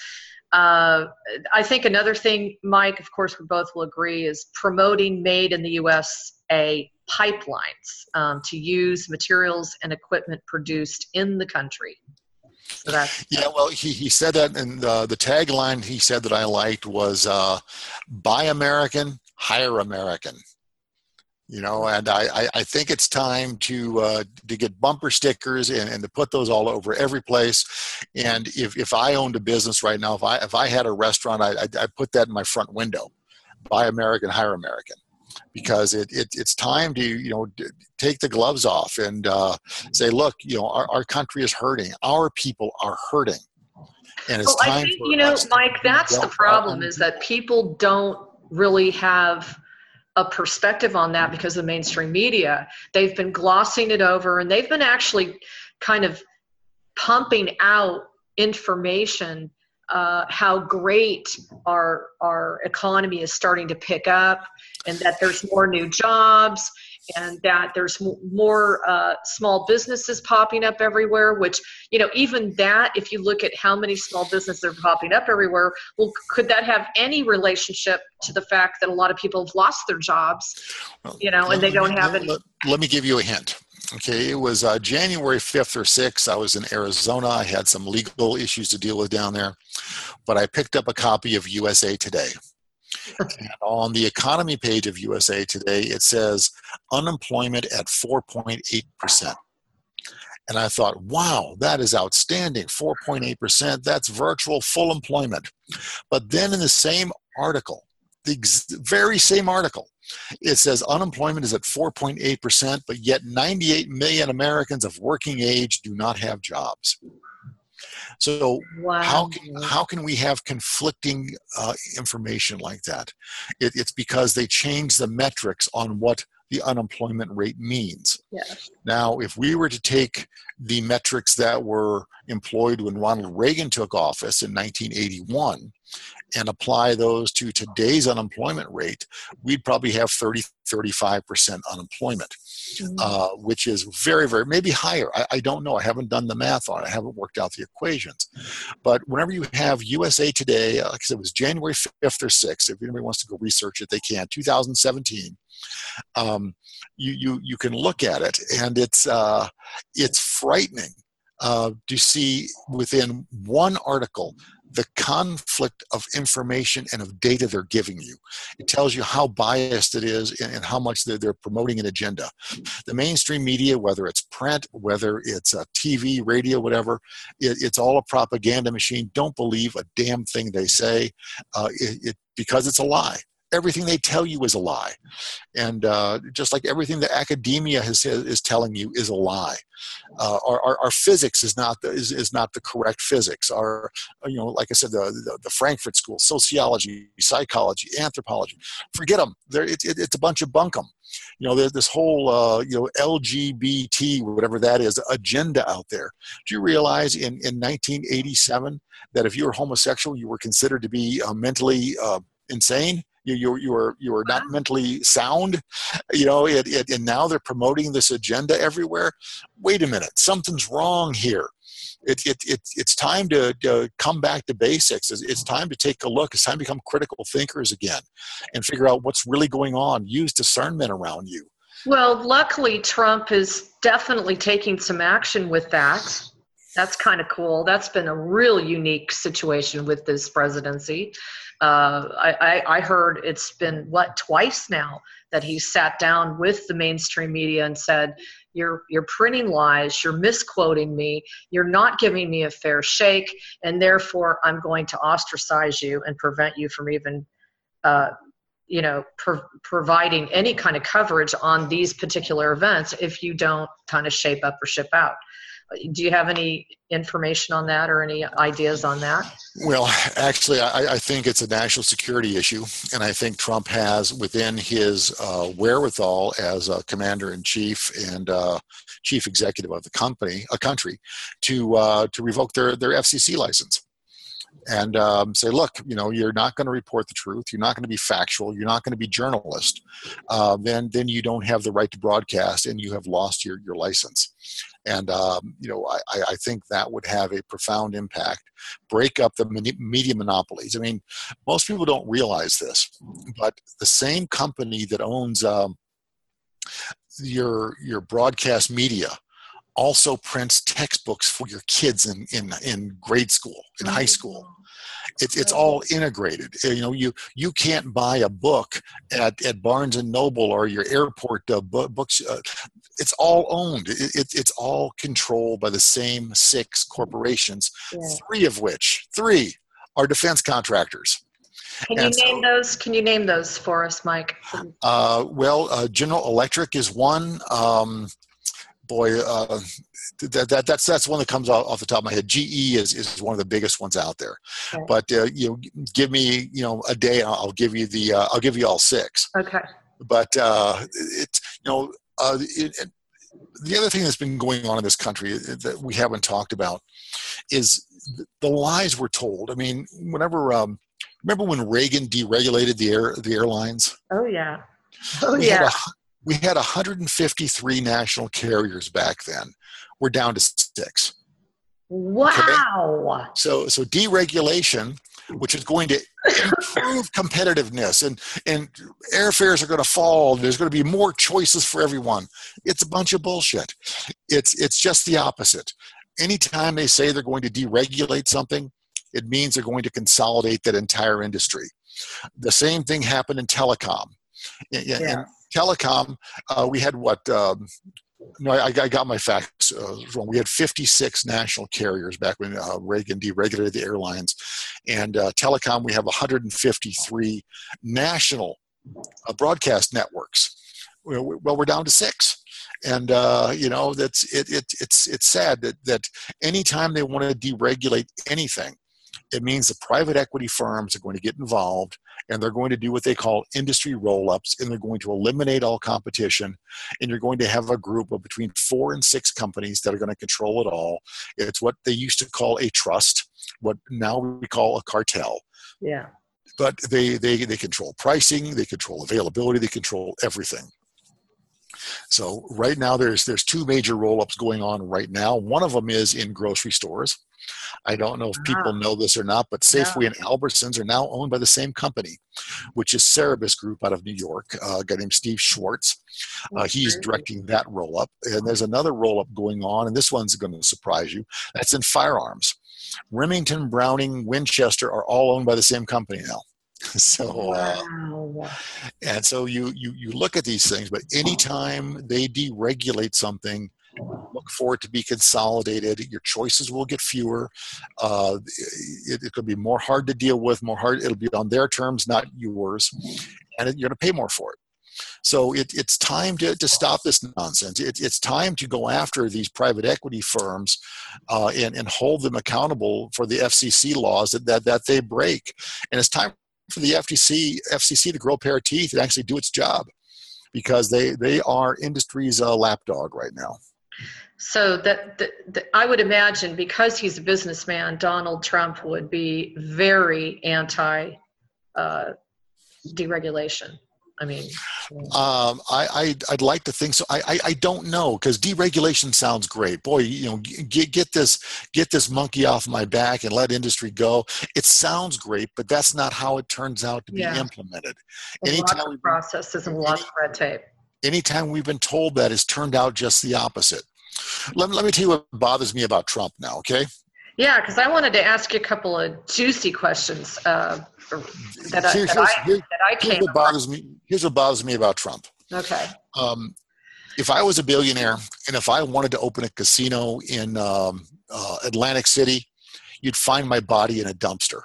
I think another thing, Mike, of course, we both will agree, is promoting made in the USA pipelines to use materials and equipment produced in the country. So that's, yeah, well, he said that, and the tagline he said that I liked was "Buy American, Hire American." You know, and I think it's time to get bumper stickers and to put those all over every place. And if I owned a business right now, if I had a restaurant, I'd put that in my front window: Buy American, Hire American. Because it's time to take the gloves off and say, look, our country is hurting, our people are hurting, and it's time. I think Mike, that's the problem, is that people don't really have a perspective on that because of the mainstream media. They've been glossing it over, and they've been actually kind of pumping out information how great our economy is starting to pick up, and that there's more new jobs, and that there's more small businesses popping up everywhere, which, even that, if you look at how many small businesses are popping up everywhere, well, could that have any relationship to the fact that a lot of people have lost their jobs, and they don't have any? Let me give you a hint. Okay, it was January 5th or 6th. I was in Arizona. I had some legal issues to deal with down there, but I picked up a copy of USA Today. And on the economy page of USA Today, it says unemployment at 4.8%. And I thought, wow, that is outstanding. 4.8%, that's virtual full employment. But then in the same article, the very same article, it says unemployment is at 4.8%, but yet 98 million Americans of working age do not have jobs. So wow. How can we have conflicting information like that? It's because they change the metrics on what the unemployment rate means. Yes. Now, if we were to take the metrics that were employed when Ronald Reagan took office in 1981 and apply those to today's unemployment rate, we'd probably have 35% unemployment, which is very, very, maybe higher. I don't know. I haven't done the math on it. I haven't worked out the equations. But whenever you have USA Today, like I said, it was January 5th or 6th. If anybody wants to go research it, they can. 2017. You can look at it, and it's frightening to see within one article the conflict of information and of data they're giving you. It tells you how biased it is and how much they're promoting an agenda. The mainstream media, whether it's print, whether it's TV, radio, whatever, it's all a propaganda machine. Don't believe a damn thing they say because it's a lie. Everything they tell you is a lie. And just like everything that academia is telling you is a lie. Our physics is not the correct physics. Our, like I said, the Frankfurt School, sociology, psychology, anthropology, forget them. It's a bunch of bunkum. There's this whole, LGBT, whatever that is, agenda out there. Do you realize in 1987 that if you were homosexual, you were considered to be mentally insane? You were not mentally sound, and now they're promoting this agenda everywhere. Wait a minute, something's wrong here. It's time to come back to basics. It's time to take a look. It's time to become critical thinkers again and figure out what's really going on. Use discernment around you. Well, luckily, Trump is definitely taking some action with that. That's kind of cool. That's been a real unique situation with this presidency. I heard it's been twice now that he sat down with the mainstream media and said, you're printing lies, you're misquoting me, you're not giving me a fair shake, and therefore I'm going to ostracize you and prevent you from even providing any kind of coverage on these particular events if you don't kind of shape up or ship out. Do you have any information on that or any ideas on that? Well, actually, I think it's a national security issue, and I think Trump has within his wherewithal as a commander-in-chief and chief executive of a country to revoke their FCC license. and say, look, you're not going to report the truth. You're not going to be factual. You're not going to be journalist. Then you don't have the right to broadcast, and you have lost your license. And I think that would have a profound impact. Break up the media monopolies. I mean, most people don't realize this, but the same company that owns your broadcast media also prints textbooks for your kids in grade school, in high school. It's all integrated. You can't buy a book at Barnes and Noble or your airport books. It's all owned. It's all controlled by the same 6 corporations, 3 of which are defense contractors. Can you name those for us, Mike? General Electric is one. That's one that comes off the top of my head. GE is one of the biggest ones out there. Okay. But give me a day, and I'll give you all 6. Okay. But it's the other thing that's been going on in this country that we haven't talked about is the lies we're told. I mean, remember when Reagan deregulated the airlines? Oh yeah. We had 153 national carriers back then. We're down to 6. Wow. Okay? So deregulation, which is going to improve competitiveness, and airfares are going to fall. There's going to be more choices for everyone. It's a bunch of bullshit. It's just the opposite. Anytime they say they're going to deregulate something, it means they're going to consolidate that entire industry. The same thing happened in telecom. In telecom, we had I got my facts wrong. We had 56 national carriers back when Reagan deregulated the airlines. And telecom, we have 153 national broadcast networks. Well, we're down to 6. And, it's sad that anytime they want to deregulate anything, it means the private equity firms are going to get involved, and they're going to do what they call industry roll-ups, and they're going to eliminate all competition, and you're going to have a group of between 4 and 6 companies that are going to control it all. It's what they used to call a trust, what now we call a cartel. Yeah. But they control pricing, they control availability, they control everything. So right now there's 2 major roll-ups going on right now. One of them is in grocery stores. I don't know if people know this or not, but Safeway and Albertsons are now owned by the same company, which is Cerebus Group out of New York, a guy named Steve Schwartz. He's directing that roll-up. And there's another roll-up going on, and this one's going to surprise you. That's in firearms. Remington, Browning, Winchester are all owned by the same company now. So, and so you look at these things, but anytime they deregulate something, look for it to be consolidated. Your choices will get fewer. It could be more hard to deal with, it'll be on their terms, not yours, and you're going to pay more for it. So it's time to stop this nonsense. It's time to go after these private equity firms and hold them accountable for the FCC laws that they break. And it's time for the FCC to grow a pair of teeth and actually do its job, because they are industry's lapdog right now. So that I would imagine, because he's a businessman, Donald Trump would be very anti deregulation. I mean, I'd like to think so. I don't know, because deregulation sounds great. Boy, get this monkey off my back and let industry go. It sounds great, but that's not how it turns out to be implemented. Lots of processes and lots of red tape. Anytime we've been told that, it's turned out just the opposite. Let me tell you what bothers me about Trump now, okay? Yeah, because I wanted to ask you a couple of juicy questions Here's what bothers me about Trump. Okay. If I was a billionaire and if I wanted to open a casino in Atlantic City, you'd find my body in a dumpster.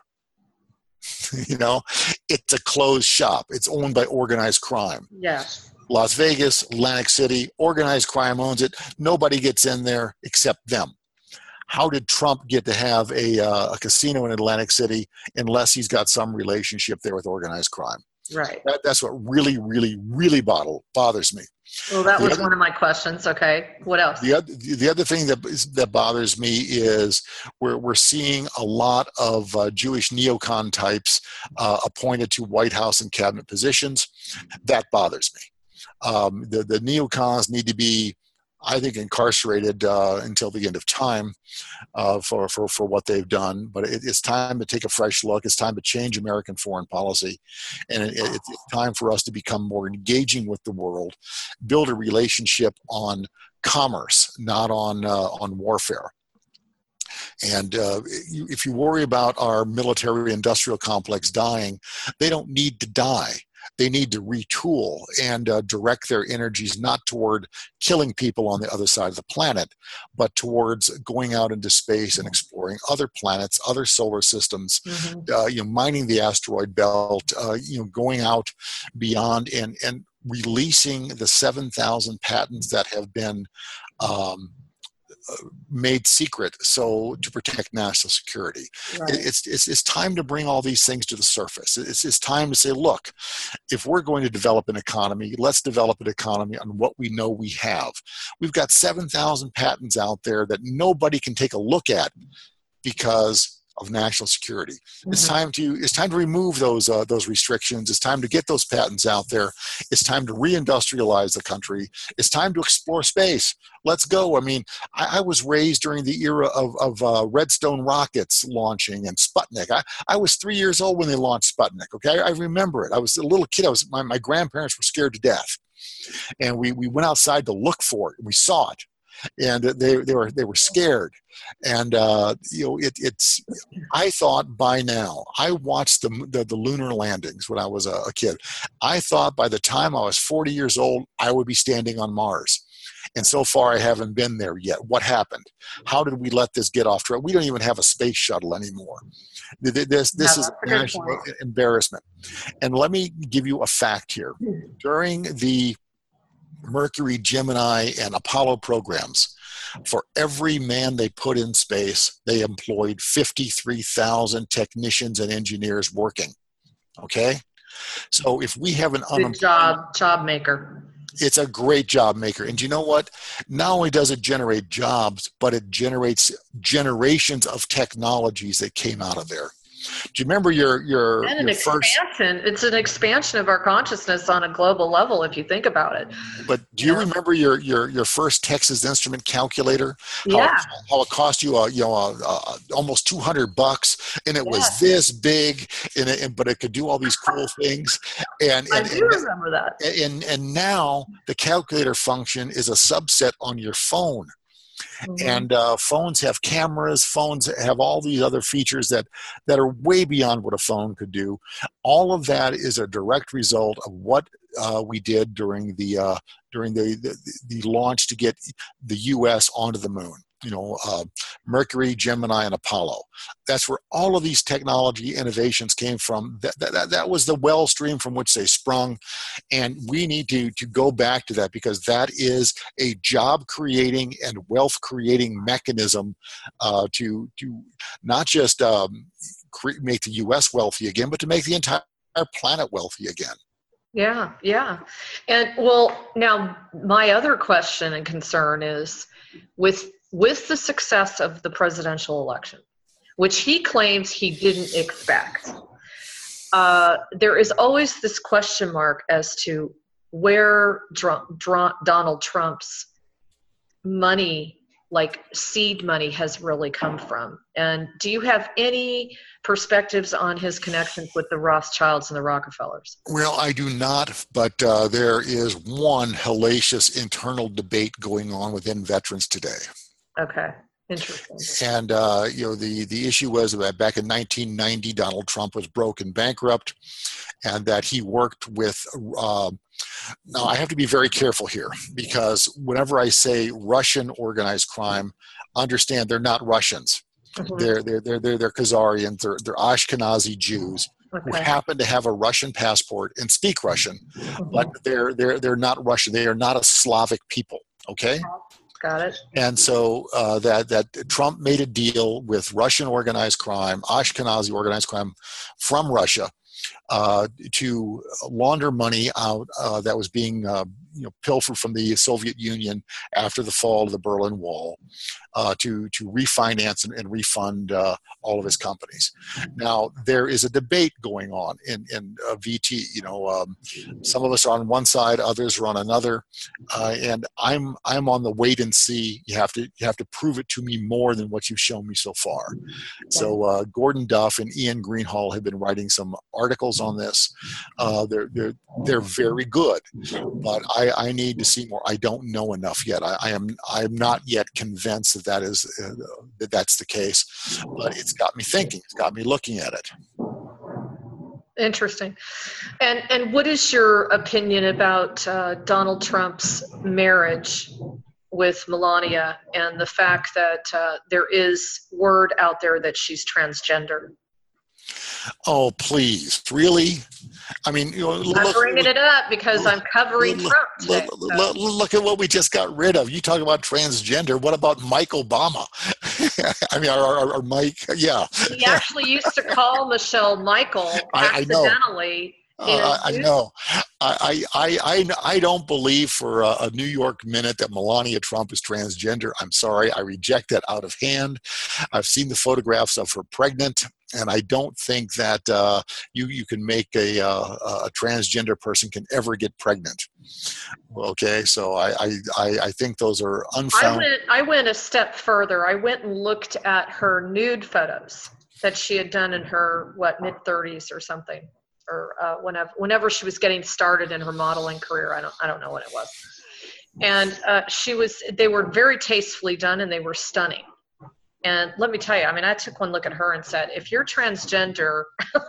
It's a closed shop. It's owned by organized crime. Yes. Las Vegas, Atlantic City, organized crime owns it. Nobody gets in there except them. How did Trump get to have a casino in Atlantic City unless he's got some relationship there with organized crime? Right. That's what really, really, really bothers me. Well, that was one of my questions. Okay, what else? The other thing that bothers me is we're seeing a lot of Jewish neocon types appointed to White House and cabinet positions. That bothers me. The neocons need to be, I think, incarcerated until the end of time for what they've done. But it's time to take a fresh look. It's time to change American foreign policy. And it's time for us to become more engaging with the world, build a relationship on commerce, not on warfare. And if you worry about our military industrial complex dying, they don't need to die. They need to retool and direct their energies not toward killing people on the other side of the planet, but towards going out into space and exploring other planets, other solar systems, mining the asteroid belt, going out beyond and releasing the 7,000 patents that have been made secret so to protect national security. Right. It's time to bring all these things to the surface. It's time to say, look, if we're going to develop an economy, let's develop an economy on what we know we have. We've got 7,000 patents out there that nobody can take a look at because of national security. It's time to remove those restrictions. It's time to get those patents out there. It's time to reindustrialize the country. It's time to explore space. Let's go. I mean, I was raised during the era of Redstone rockets launching and Sputnik. I was 3 years old when they launched Sputnik. Okay, I remember it. I was a little kid. My grandparents were scared to death, and we went outside to look for it. We saw it. And they were scared, and it's. I thought by now. I watched the lunar landings when I was a kid. I thought by the time I was 40 years old, I would be standing on Mars, and so far I haven't been there yet. What happened? How did we let this get off track? We don't even have a space shuttle anymore. This is a national embarrassment. And let me give you a fact here. During the Mercury, Gemini, and Apollo programs, for every man they put in space, they employed 53,000 technicians and engineers working. Okay? So if we have an job maker. It's a great job maker. And you know what? Not only does it generate jobs, but it generates generations of technologies that came out of there. Do you remember your expansion? It's an expansion of our consciousness on a global level, if you think about it. But do you remember your first Texas Instrument calculator? Yeah. How it cost you almost $200, and it was this big, but it could do all these cool things. And I do remember that. And now the calculator function is a subset on your phone. And phones have cameras. Phones have all these other features that are way beyond what a phone could do. All of that is a direct result of what we did during the launch to get the U.S. onto the moon. Mercury, Gemini, and Apollo. That's where all of these technology innovations came from. That was the well stream from which they sprung. And we need to go back to that, because that is a job creating and wealth creating mechanism to not just make the U.S. wealthy again, but to make the entire planet wealthy again. Yeah, yeah. And well, now my other question and concern is with the success of the presidential election, which he claims he didn't expect, there is always this question mark as to where Donald Trump's money, like seed money, has really come from. And do you have any perspectives on his connections with the Rothschilds and the Rockefellers? Well, I do not, but there is one hellacious internal debate going on within veterans today. Okay, interesting. And the issue was that back in 1990, Donald Trump was broke and bankrupt, and that he worked with. Now, I have to be very careful here, because whenever I say Russian organized crime, understand they're not Russians. They're Khazarians. They're Ashkenazi Jews who happen to have a Russian passport and speak Russian, but they're not Russian. They are not a Slavic people. Okay. Got it. And so that Trump made a deal with Russian organized crime, Ashkenazi organized crime from Russia, to launder money out that was being pilfered from the Soviet Union after the fall of the Berlin Wall, to refinance and refund all of his companies. Now, there is a debate going on in VT. Some of us are on one side, others are on another, and I'm on the wait and see. You have to prove it to me more than what you've shown me so far. So Gordon Duff and Ian Greenhall have been writing some articles on this. They're very good, but I need to see more. I don't know enough yet. I'm not yet convinced that that's the case, but it's got me thinking. It's got me looking at it. Interesting. And what is your opinion about Donald Trump's marriage with Melania and the fact that there is word out there that she's transgender? Oh, please. Really? I mean, I'm bringing it up because I'm covering Trump today. Look at what we just got rid of. You talk about transgender. What about Mike Obama? I mean, our Mike, yeah. He actually used to call Michelle Michael accidentally. I know. I don't believe for a New York minute that Melania Trump is transgender. I'm sorry. I reject that out of hand. I've seen the photographs of her pregnant, and I don't think that you can make a transgender person can ever get pregnant. Okay, so I think those are unfounded. I went a step further. I went and looked at her nude photos that she had done in her mid-30s or something. Or whenever she was getting started in her modeling career, I don't know when it was, and they were very tastefully done and they were stunning. And let me tell you, I mean, I took one look at her and said, if you're transgender,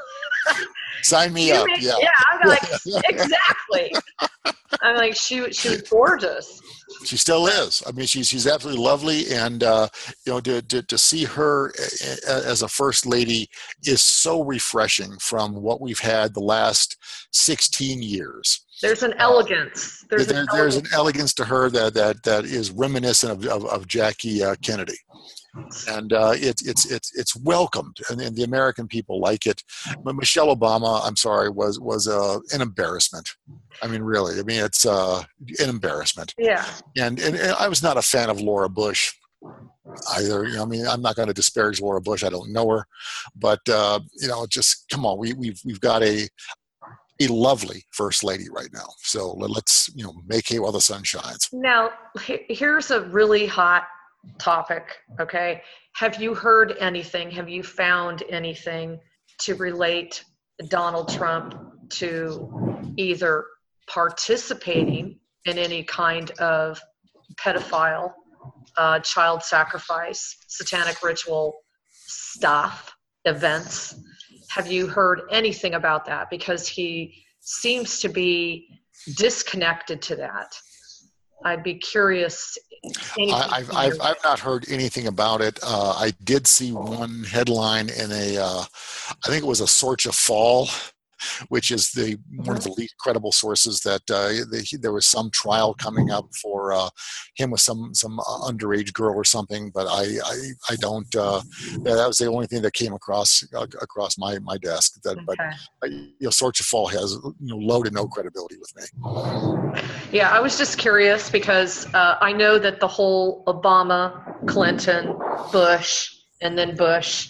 sign me up. Yeah, I'm like, exactly. I'm like, she was gorgeous. She still is. I mean, she's absolutely lovely, and to see her as a first lady is so refreshing from what we've had the last 16 years. There's an elegance. There's an elegance to her that is reminiscent of Jackie Kennedy. And it's welcomed, and the American people like it. But Michelle Obama, I'm sorry, was an embarrassment. I mean, really. I mean, it's an embarrassment. Yeah. And I was not a fan of Laura Bush either. I mean, I'm not going to disparage Laura Bush. I don't know her, but just come on. We've got a lovely first lady right now. So let's make hay while the sun shines. Now, here's a really hot topic. Okay, have you heard anything? Have you found anything to relate Donald Trump to either participating in any kind of pedophile, child sacrifice, satanic ritual stuff, events? Have you heard anything about that? Because he seems to be disconnected to that. I'd be curious. I've not heard anything about it. I did see one headline in I think it was a Sorcha Fall, which is one of the least credible sources that there was some trial coming up for him with some underage girl or something. But I don't. That was the only thing that came across my desk. But Sorcha Fall has low to no credibility with me. Yeah, I was just curious because I know that the whole Obama, Clinton, Bush, and then Bush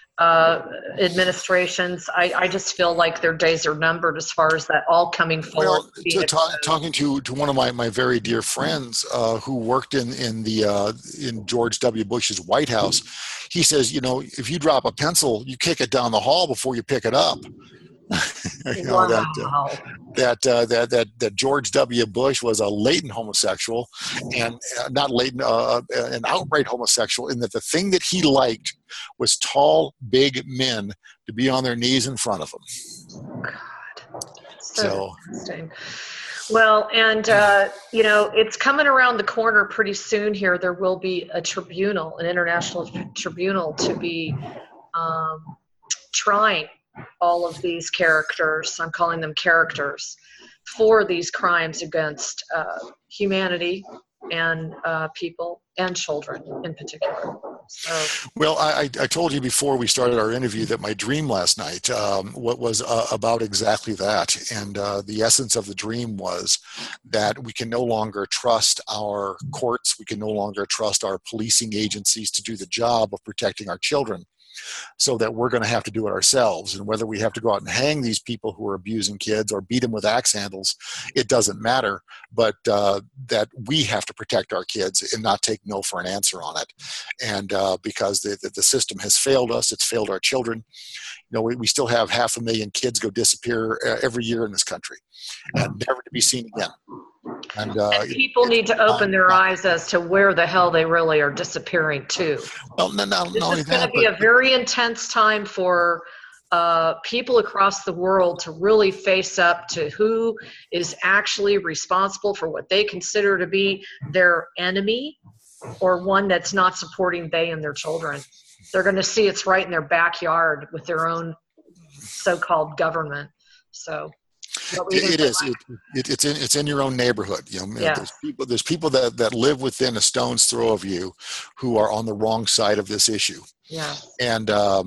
administrations, I just feel like their days are numbered as far as that all coming forward. Well, talking to one of my very dear friends who worked in George W. Bush's White House, he says, if you drop a pencil, you kick it down the hall before you pick it up. Wow. That George W. Bush was a latent homosexual, and not latent, an outright homosexual, in that the thing that he liked was tall, big men to be on their knees in front of him. God, so interesting. Well, and it's coming around the corner pretty soon. Here, there will be a tribunal, an international tribunal, to be trying all of these characters, I'm calling them characters, for these crimes against humanity and people and children in particular. So, Well, I told you before we started our interview that my dream last night what was about exactly that. And the essence of the dream was that we can no longer trust our courts, we can no longer trust our policing agencies to do the job of protecting our children, so that we're going to have to do it ourselves. And whether we have to go out and hang these people who are abusing kids or beat them with axe handles, it doesn't matter. But that we have to protect our kids and not take no for an answer on it. And because the system has failed us, it's failed our children. You know, we still have 500,000 kids go disappear every year in this country and never to be seen again. And people need to open their eyes as to where the hell they really are disappearing to. Well, not This only is going that, to be a very intense time for people across the world to really face up to who is actually responsible for what they consider to be their enemy, or one that's not supporting they and their children. They're going to see it's right in their backyard with their own so-called government. So it is. It's in your own neighborhood. You know, Yeah. there's people that live within a stone's throw of you who are on the wrong side of this issue. Yeah. And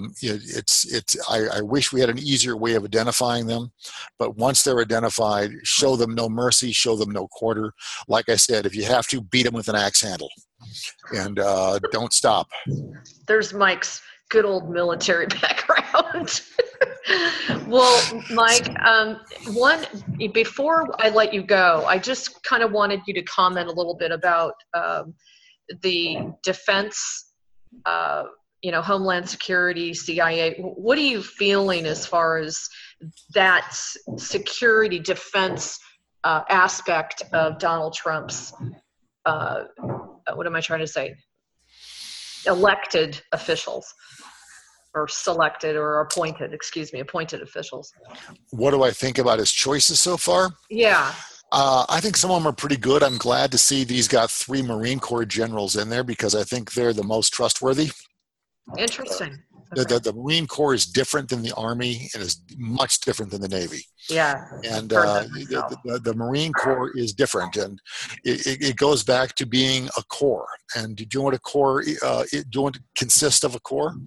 I wish we had an easier way of identifying them, but once they're identified, show them no mercy, show them no quarter. Like I said, if you have to, beat them with an axe handle, and don't stop. There's Mike's good old military background. Well, Mike, before I let you go, I just kind of wanted you to comment a little bit about the defense, Homeland Security, CIA. What are you feeling as far as that security defense aspect of Donald Trump's, what am I trying to say? Elected officials, or selected or appointed officials. What do I think about his choices so far? Yeah. I think some of them are pretty good. I'm glad to see these got 3 Marine Corps generals in there because I think they're the most trustworthy. Interesting. The Marine Corps is different than the Army and is much different than the Navy. Yeah. And the Marine Corps is different, and it goes back to being a corps. And do you know what a corps? Do you know what consists of a corps?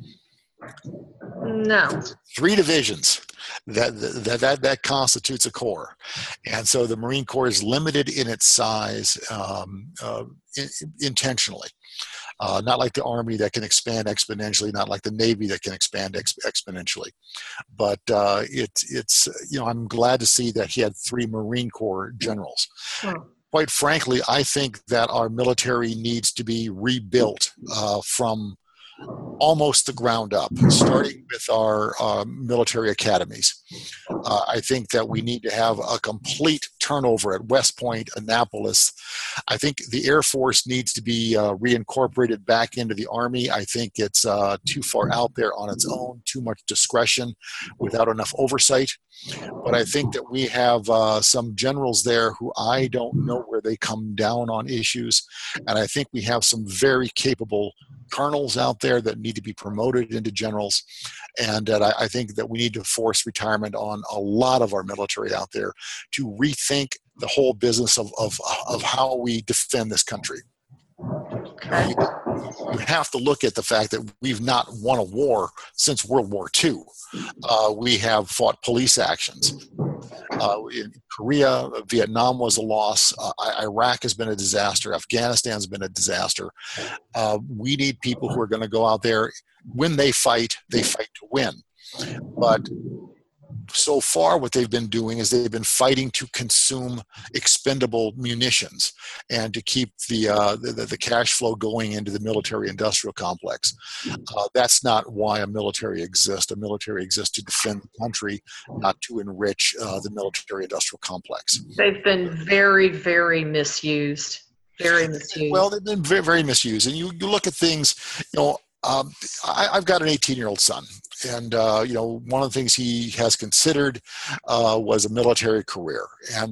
No. 3 divisions. That constitutes a corps. And so the Marine Corps is limited in its size intentionally. Not like the Army that can expand exponentially, not like the Navy that can expand exponentially. But I'm glad to see that he had 3 Marine Corps generals. Quite frankly, I think that our military needs to be rebuilt from almost the ground up, starting with our military academies. I think that we need to have a complete turnover at West Point, Annapolis. I think the Air Force needs to be reincorporated back into the Army. I think it's too far out there on its own, too much discretion without enough oversight. But I think that we have some generals there who I don't know where they come down on issues. And I think we have some very capable colonels out there that need to be promoted into generals. And that I think that we need to force retirement on a lot of our military out there to rethink the whole business of how we defend this country. Okay. You have to look at the fact that we've not won a war since World War II. We have fought police actions. In Korea, Vietnam was a loss. Iraq has been a disaster. Afghanistan's been a disaster. We need people who are going to go out there. When they fight to win. But so far what they've been doing is they've been fighting to consume expendable munitions and to keep the cash flow going into the military industrial complex. That's not why a military exists. A military exists to defend the country, not to enrich the military industrial complex. They've been very, very misused. Very misused. Well, they've been very, very misused. And you look at things, I've got an 18-year-old son. And, one of the things he has considered was a military career. And,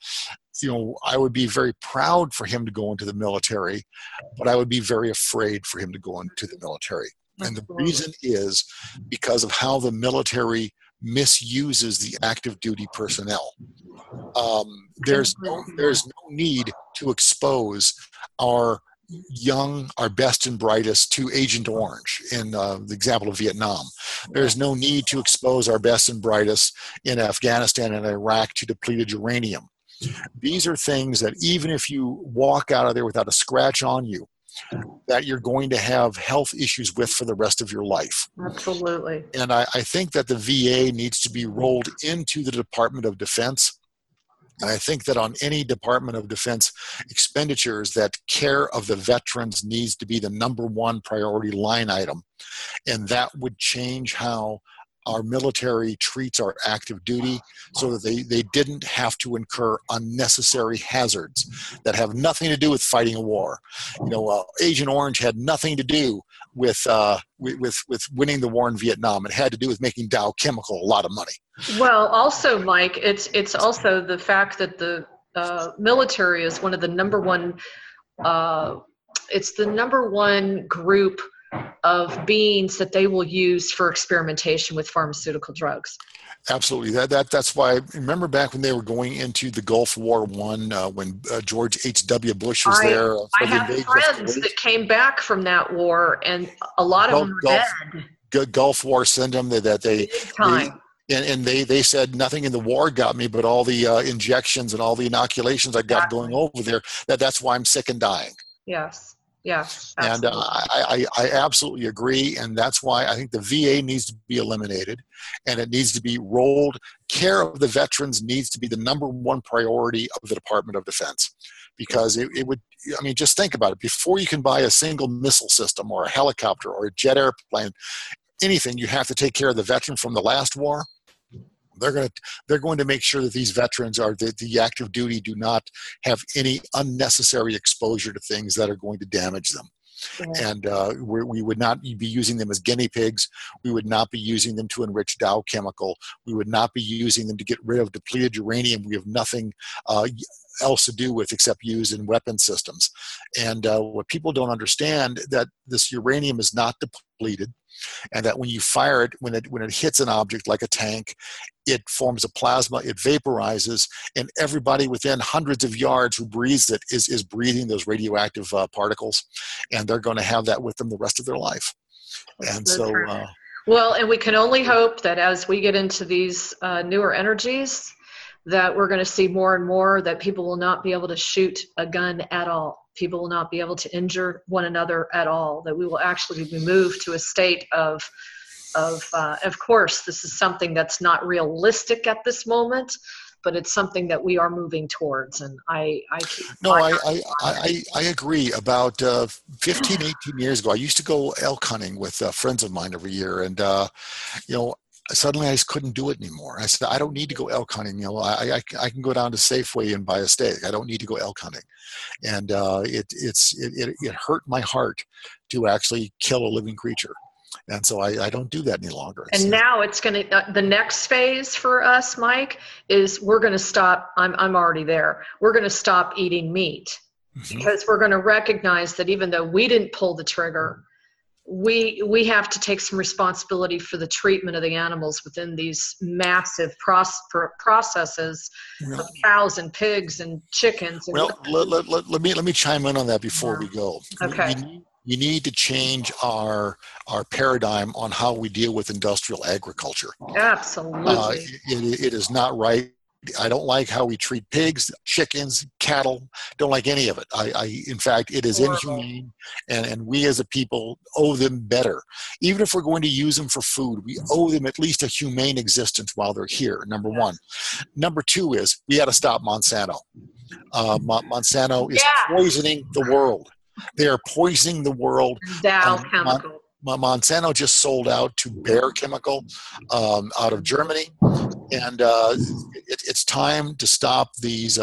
I would be very proud for him to go into the military, but I would be very afraid for him to go into the military. And the reason is because of how the military misuses the active duty personnel. There's no need to expose our young, our best and brightest to Agent Orange in the example of Vietnam. There's no need to expose our best and brightest in Afghanistan and Iraq to depleted uranium. These are things that even if you walk out of there without a scratch on you, that you're going to have health issues with for the rest of your life. Absolutely. And I think that the VA needs to be rolled into the Department of Defense. And I think that on any Department of Defense expenditures, that care of the veterans needs to be the number one priority line item. And that would change how our military treats our active duty, so that they didn't have to incur unnecessary hazards that have nothing to do with fighting a war. Agent Orange had nothing to do with winning the war in Vietnam. It had to do with making Dow Chemical a lot of money. Well, also, Mike, it's also the fact that the military is one of the number one. It's the number one group of beings that they will use for experimentation with pharmaceutical drugs. Absolutely. That's why, remember back when they were going into the Gulf War I, when George H.W. Bush was there. I have friends that came back from that war, and a lot of them are dead. Gulf War syndrome that they said nothing in the war got me, but all the injections and all the inoculations I got going over there, that's why I'm sick and dying. Yes. Yeah, and I absolutely agree, and that's why I think the VA needs to be eliminated, and it needs to be rolled. Care of the veterans needs to be the number one priority of the Department of Defense, because it would, I mean, just think about it. Before you can buy a single missile system or a helicopter or a jet airplane, anything, you have to take care of the veteran from the last war. They're going to make sure that these veterans are the active duty do not have any unnecessary exposure to things that are going to damage them. Yeah. And we would not be using them as guinea pigs. We would not be using them to enrich Dow Chemical. We would not be using them to get rid of depleted uranium. We have nothing else to do with except use in weapon systems. And what people don't understand, that this uranium is not depleted, and that when you fire it, when it hits an object like a tank, it forms a plasma, it vaporizes, and everybody within hundreds of yards who breathes it is breathing those radioactive particles, and they're going to have that with them the rest of their life. And so, well, and we can only hope that as we get into these newer energies, that we're going to see more and more that people will not be able to shoot a gun at all. People will not be able to injure one another at all, that we will actually be moved to a state of course, this is something that's not realistic at this moment, but it's something that we are moving towards. And I agree. About 15, 18 years ago, I used to go elk hunting with friends of mine every year. And, suddenly I just couldn't do it anymore. I said, I don't need to go elk hunting. I can go down to Safeway and buy a steak. I don't need to go elk hunting. And it hurt my heart to actually kill a living creature. And so I don't do that any longer. And now it's going to, the next phase for us, Mike, is we're going to stop. I'm already there. We're going to stop eating meat, because we're going to recognize that even though we didn't pull the trigger, we have to take some responsibility for the treatment of the animals within these massive processes of cows and pigs and chickens. And let me chime in on that before we go. Okay. We need to change our paradigm on how we deal with industrial agriculture. Absolutely. It is not right. I don't like how we treat pigs, chickens, cattle. Don't like any of it. In fact, it is inhumane, and we as a people owe them better. Even if we're going to use them for food, we owe them at least a humane existence while they're here, number one. Number two is we got to stop Monsanto. Monsanto is poisoning the world. They are poisoning the world. Dow Chemical. Monsanto just sold out to Bayer Chemical out of Germany, and it's time to stop these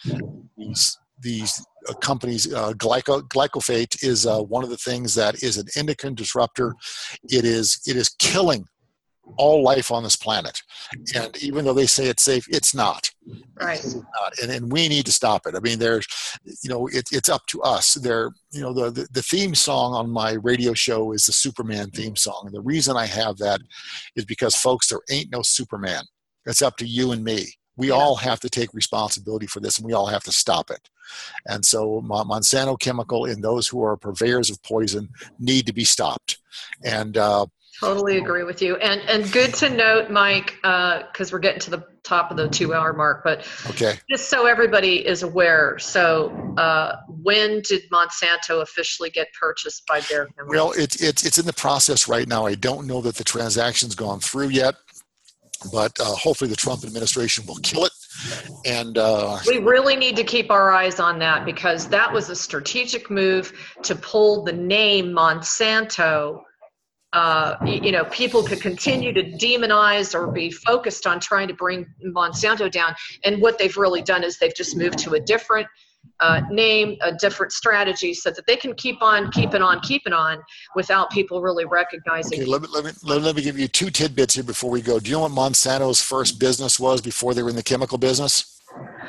companies. Glyphosate is one of the things that is an endocrine disruptor. It is killing all life on this planet, and even though they say it's safe, it's not. Right. It's not. And we need to stop it. I mean, it's up to us. The theme song on my radio show is the Superman theme song, and the reason I have that is because, folks, there ain't no Superman. It's up to you and me. We all have to take responsibility for this, and we all have to stop it. And so Monsanto Chemical and those who are purveyors of poison need to be stopped. And totally agree with you. And good to note, Mike, because we're getting to the top of the 2-hour mark, but just so everybody is aware, so when did Monsanto officially get purchased by Bayer Chemical? Well, it's in the process right now. I don't know that the transaction's gone through yet, but hopefully the Trump administration will kill it. And we really need to keep our eyes on that, because that was a strategic move to pull the name Monsanto. People could continue to demonize or be focused on trying to bring Monsanto down. And what they've really done is they've just moved to a different name, a different strategy, so that they can keep on keeping on without people really recognizing. Okay, let me give you 2 tidbits here before we go. Do you know what Monsanto's first business was before they were in the chemical business?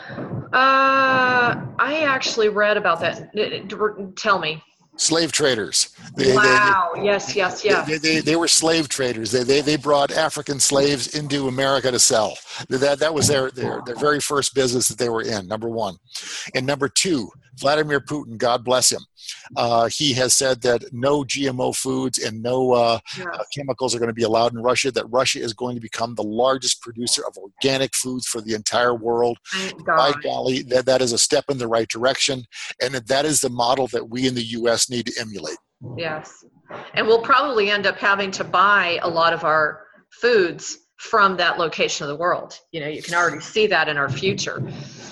I actually read about that. Tell me. Slave traders. Wow. Yes. They were slave traders. They brought African slaves into America to sell. That was their very first business that they were in, number one. And number two, Vladimir Putin, God bless him. He has said that no GMO foods and no chemicals are going to be allowed in Russia, that Russia is going to become the largest producer of organic foods for the entire world. By golly, that is a step in the right direction, and that is the model that we in the U.S. need to emulate. Yes, and we'll probably end up having to buy a lot of our foods from that location of the world. You can already see that in our future.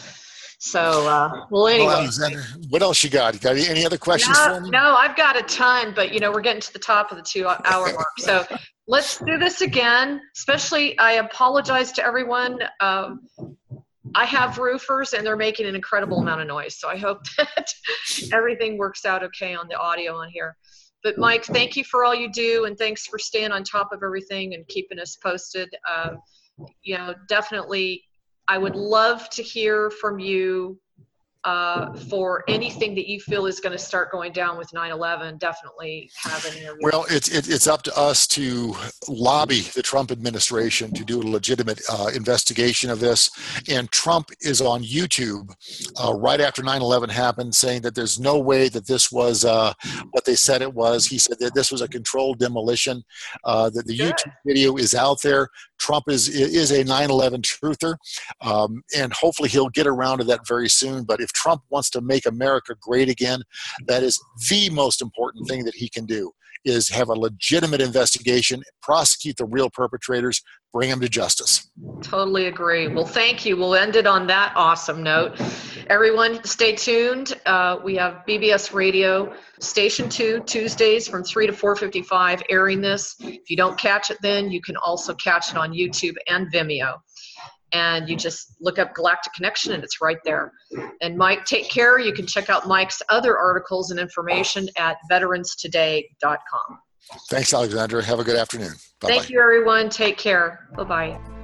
So, anyway. Well, Alexandra, what else you got? You got any other questions for me? No, I've got a ton, but, we're getting to the top of the 2-hour mark. So let's do this again. Especially, I apologize to everyone. I have roofers, and they're making an incredible amount of noise. So I hope that everything works out okay on the audio on here. But, Mike, thank you for all you do, and thanks for staying on top of everything and keeping us posted. Definitely, I would love to hear from you for anything that you feel is going to start going down with 9/11. Definitely have an interview. Well, it's up to us to lobby the Trump administration to do a legitimate investigation of this. And Trump is on YouTube right after 9/11 happened, saying that there's no way that this was what they said it was. He said that this was a controlled demolition. That the YouTube video is out there. Trump is a 9/11 truther, and hopefully he'll get around to that very soon. But if Trump wants to make America great again, that is the most important thing that he can do, is have a legitimate investigation, prosecute the real perpetrators, bring them to justice. Totally agree. Well, thank you. We'll end it on that awesome note. Everyone, stay tuned. We have BBS Radio Station 2 Tuesdays from 3 to 4:55 airing this. If you don't catch it then, you can also catch it on YouTube and Vimeo. And you just look up Galactic Connection, and it's right there. And Mike, take care. You can check out Mike's other articles and information at veteranstoday.com. Thanks, Alexandra. Have a good afternoon. Bye-bye. Thank you, everyone. Take care. Bye-bye.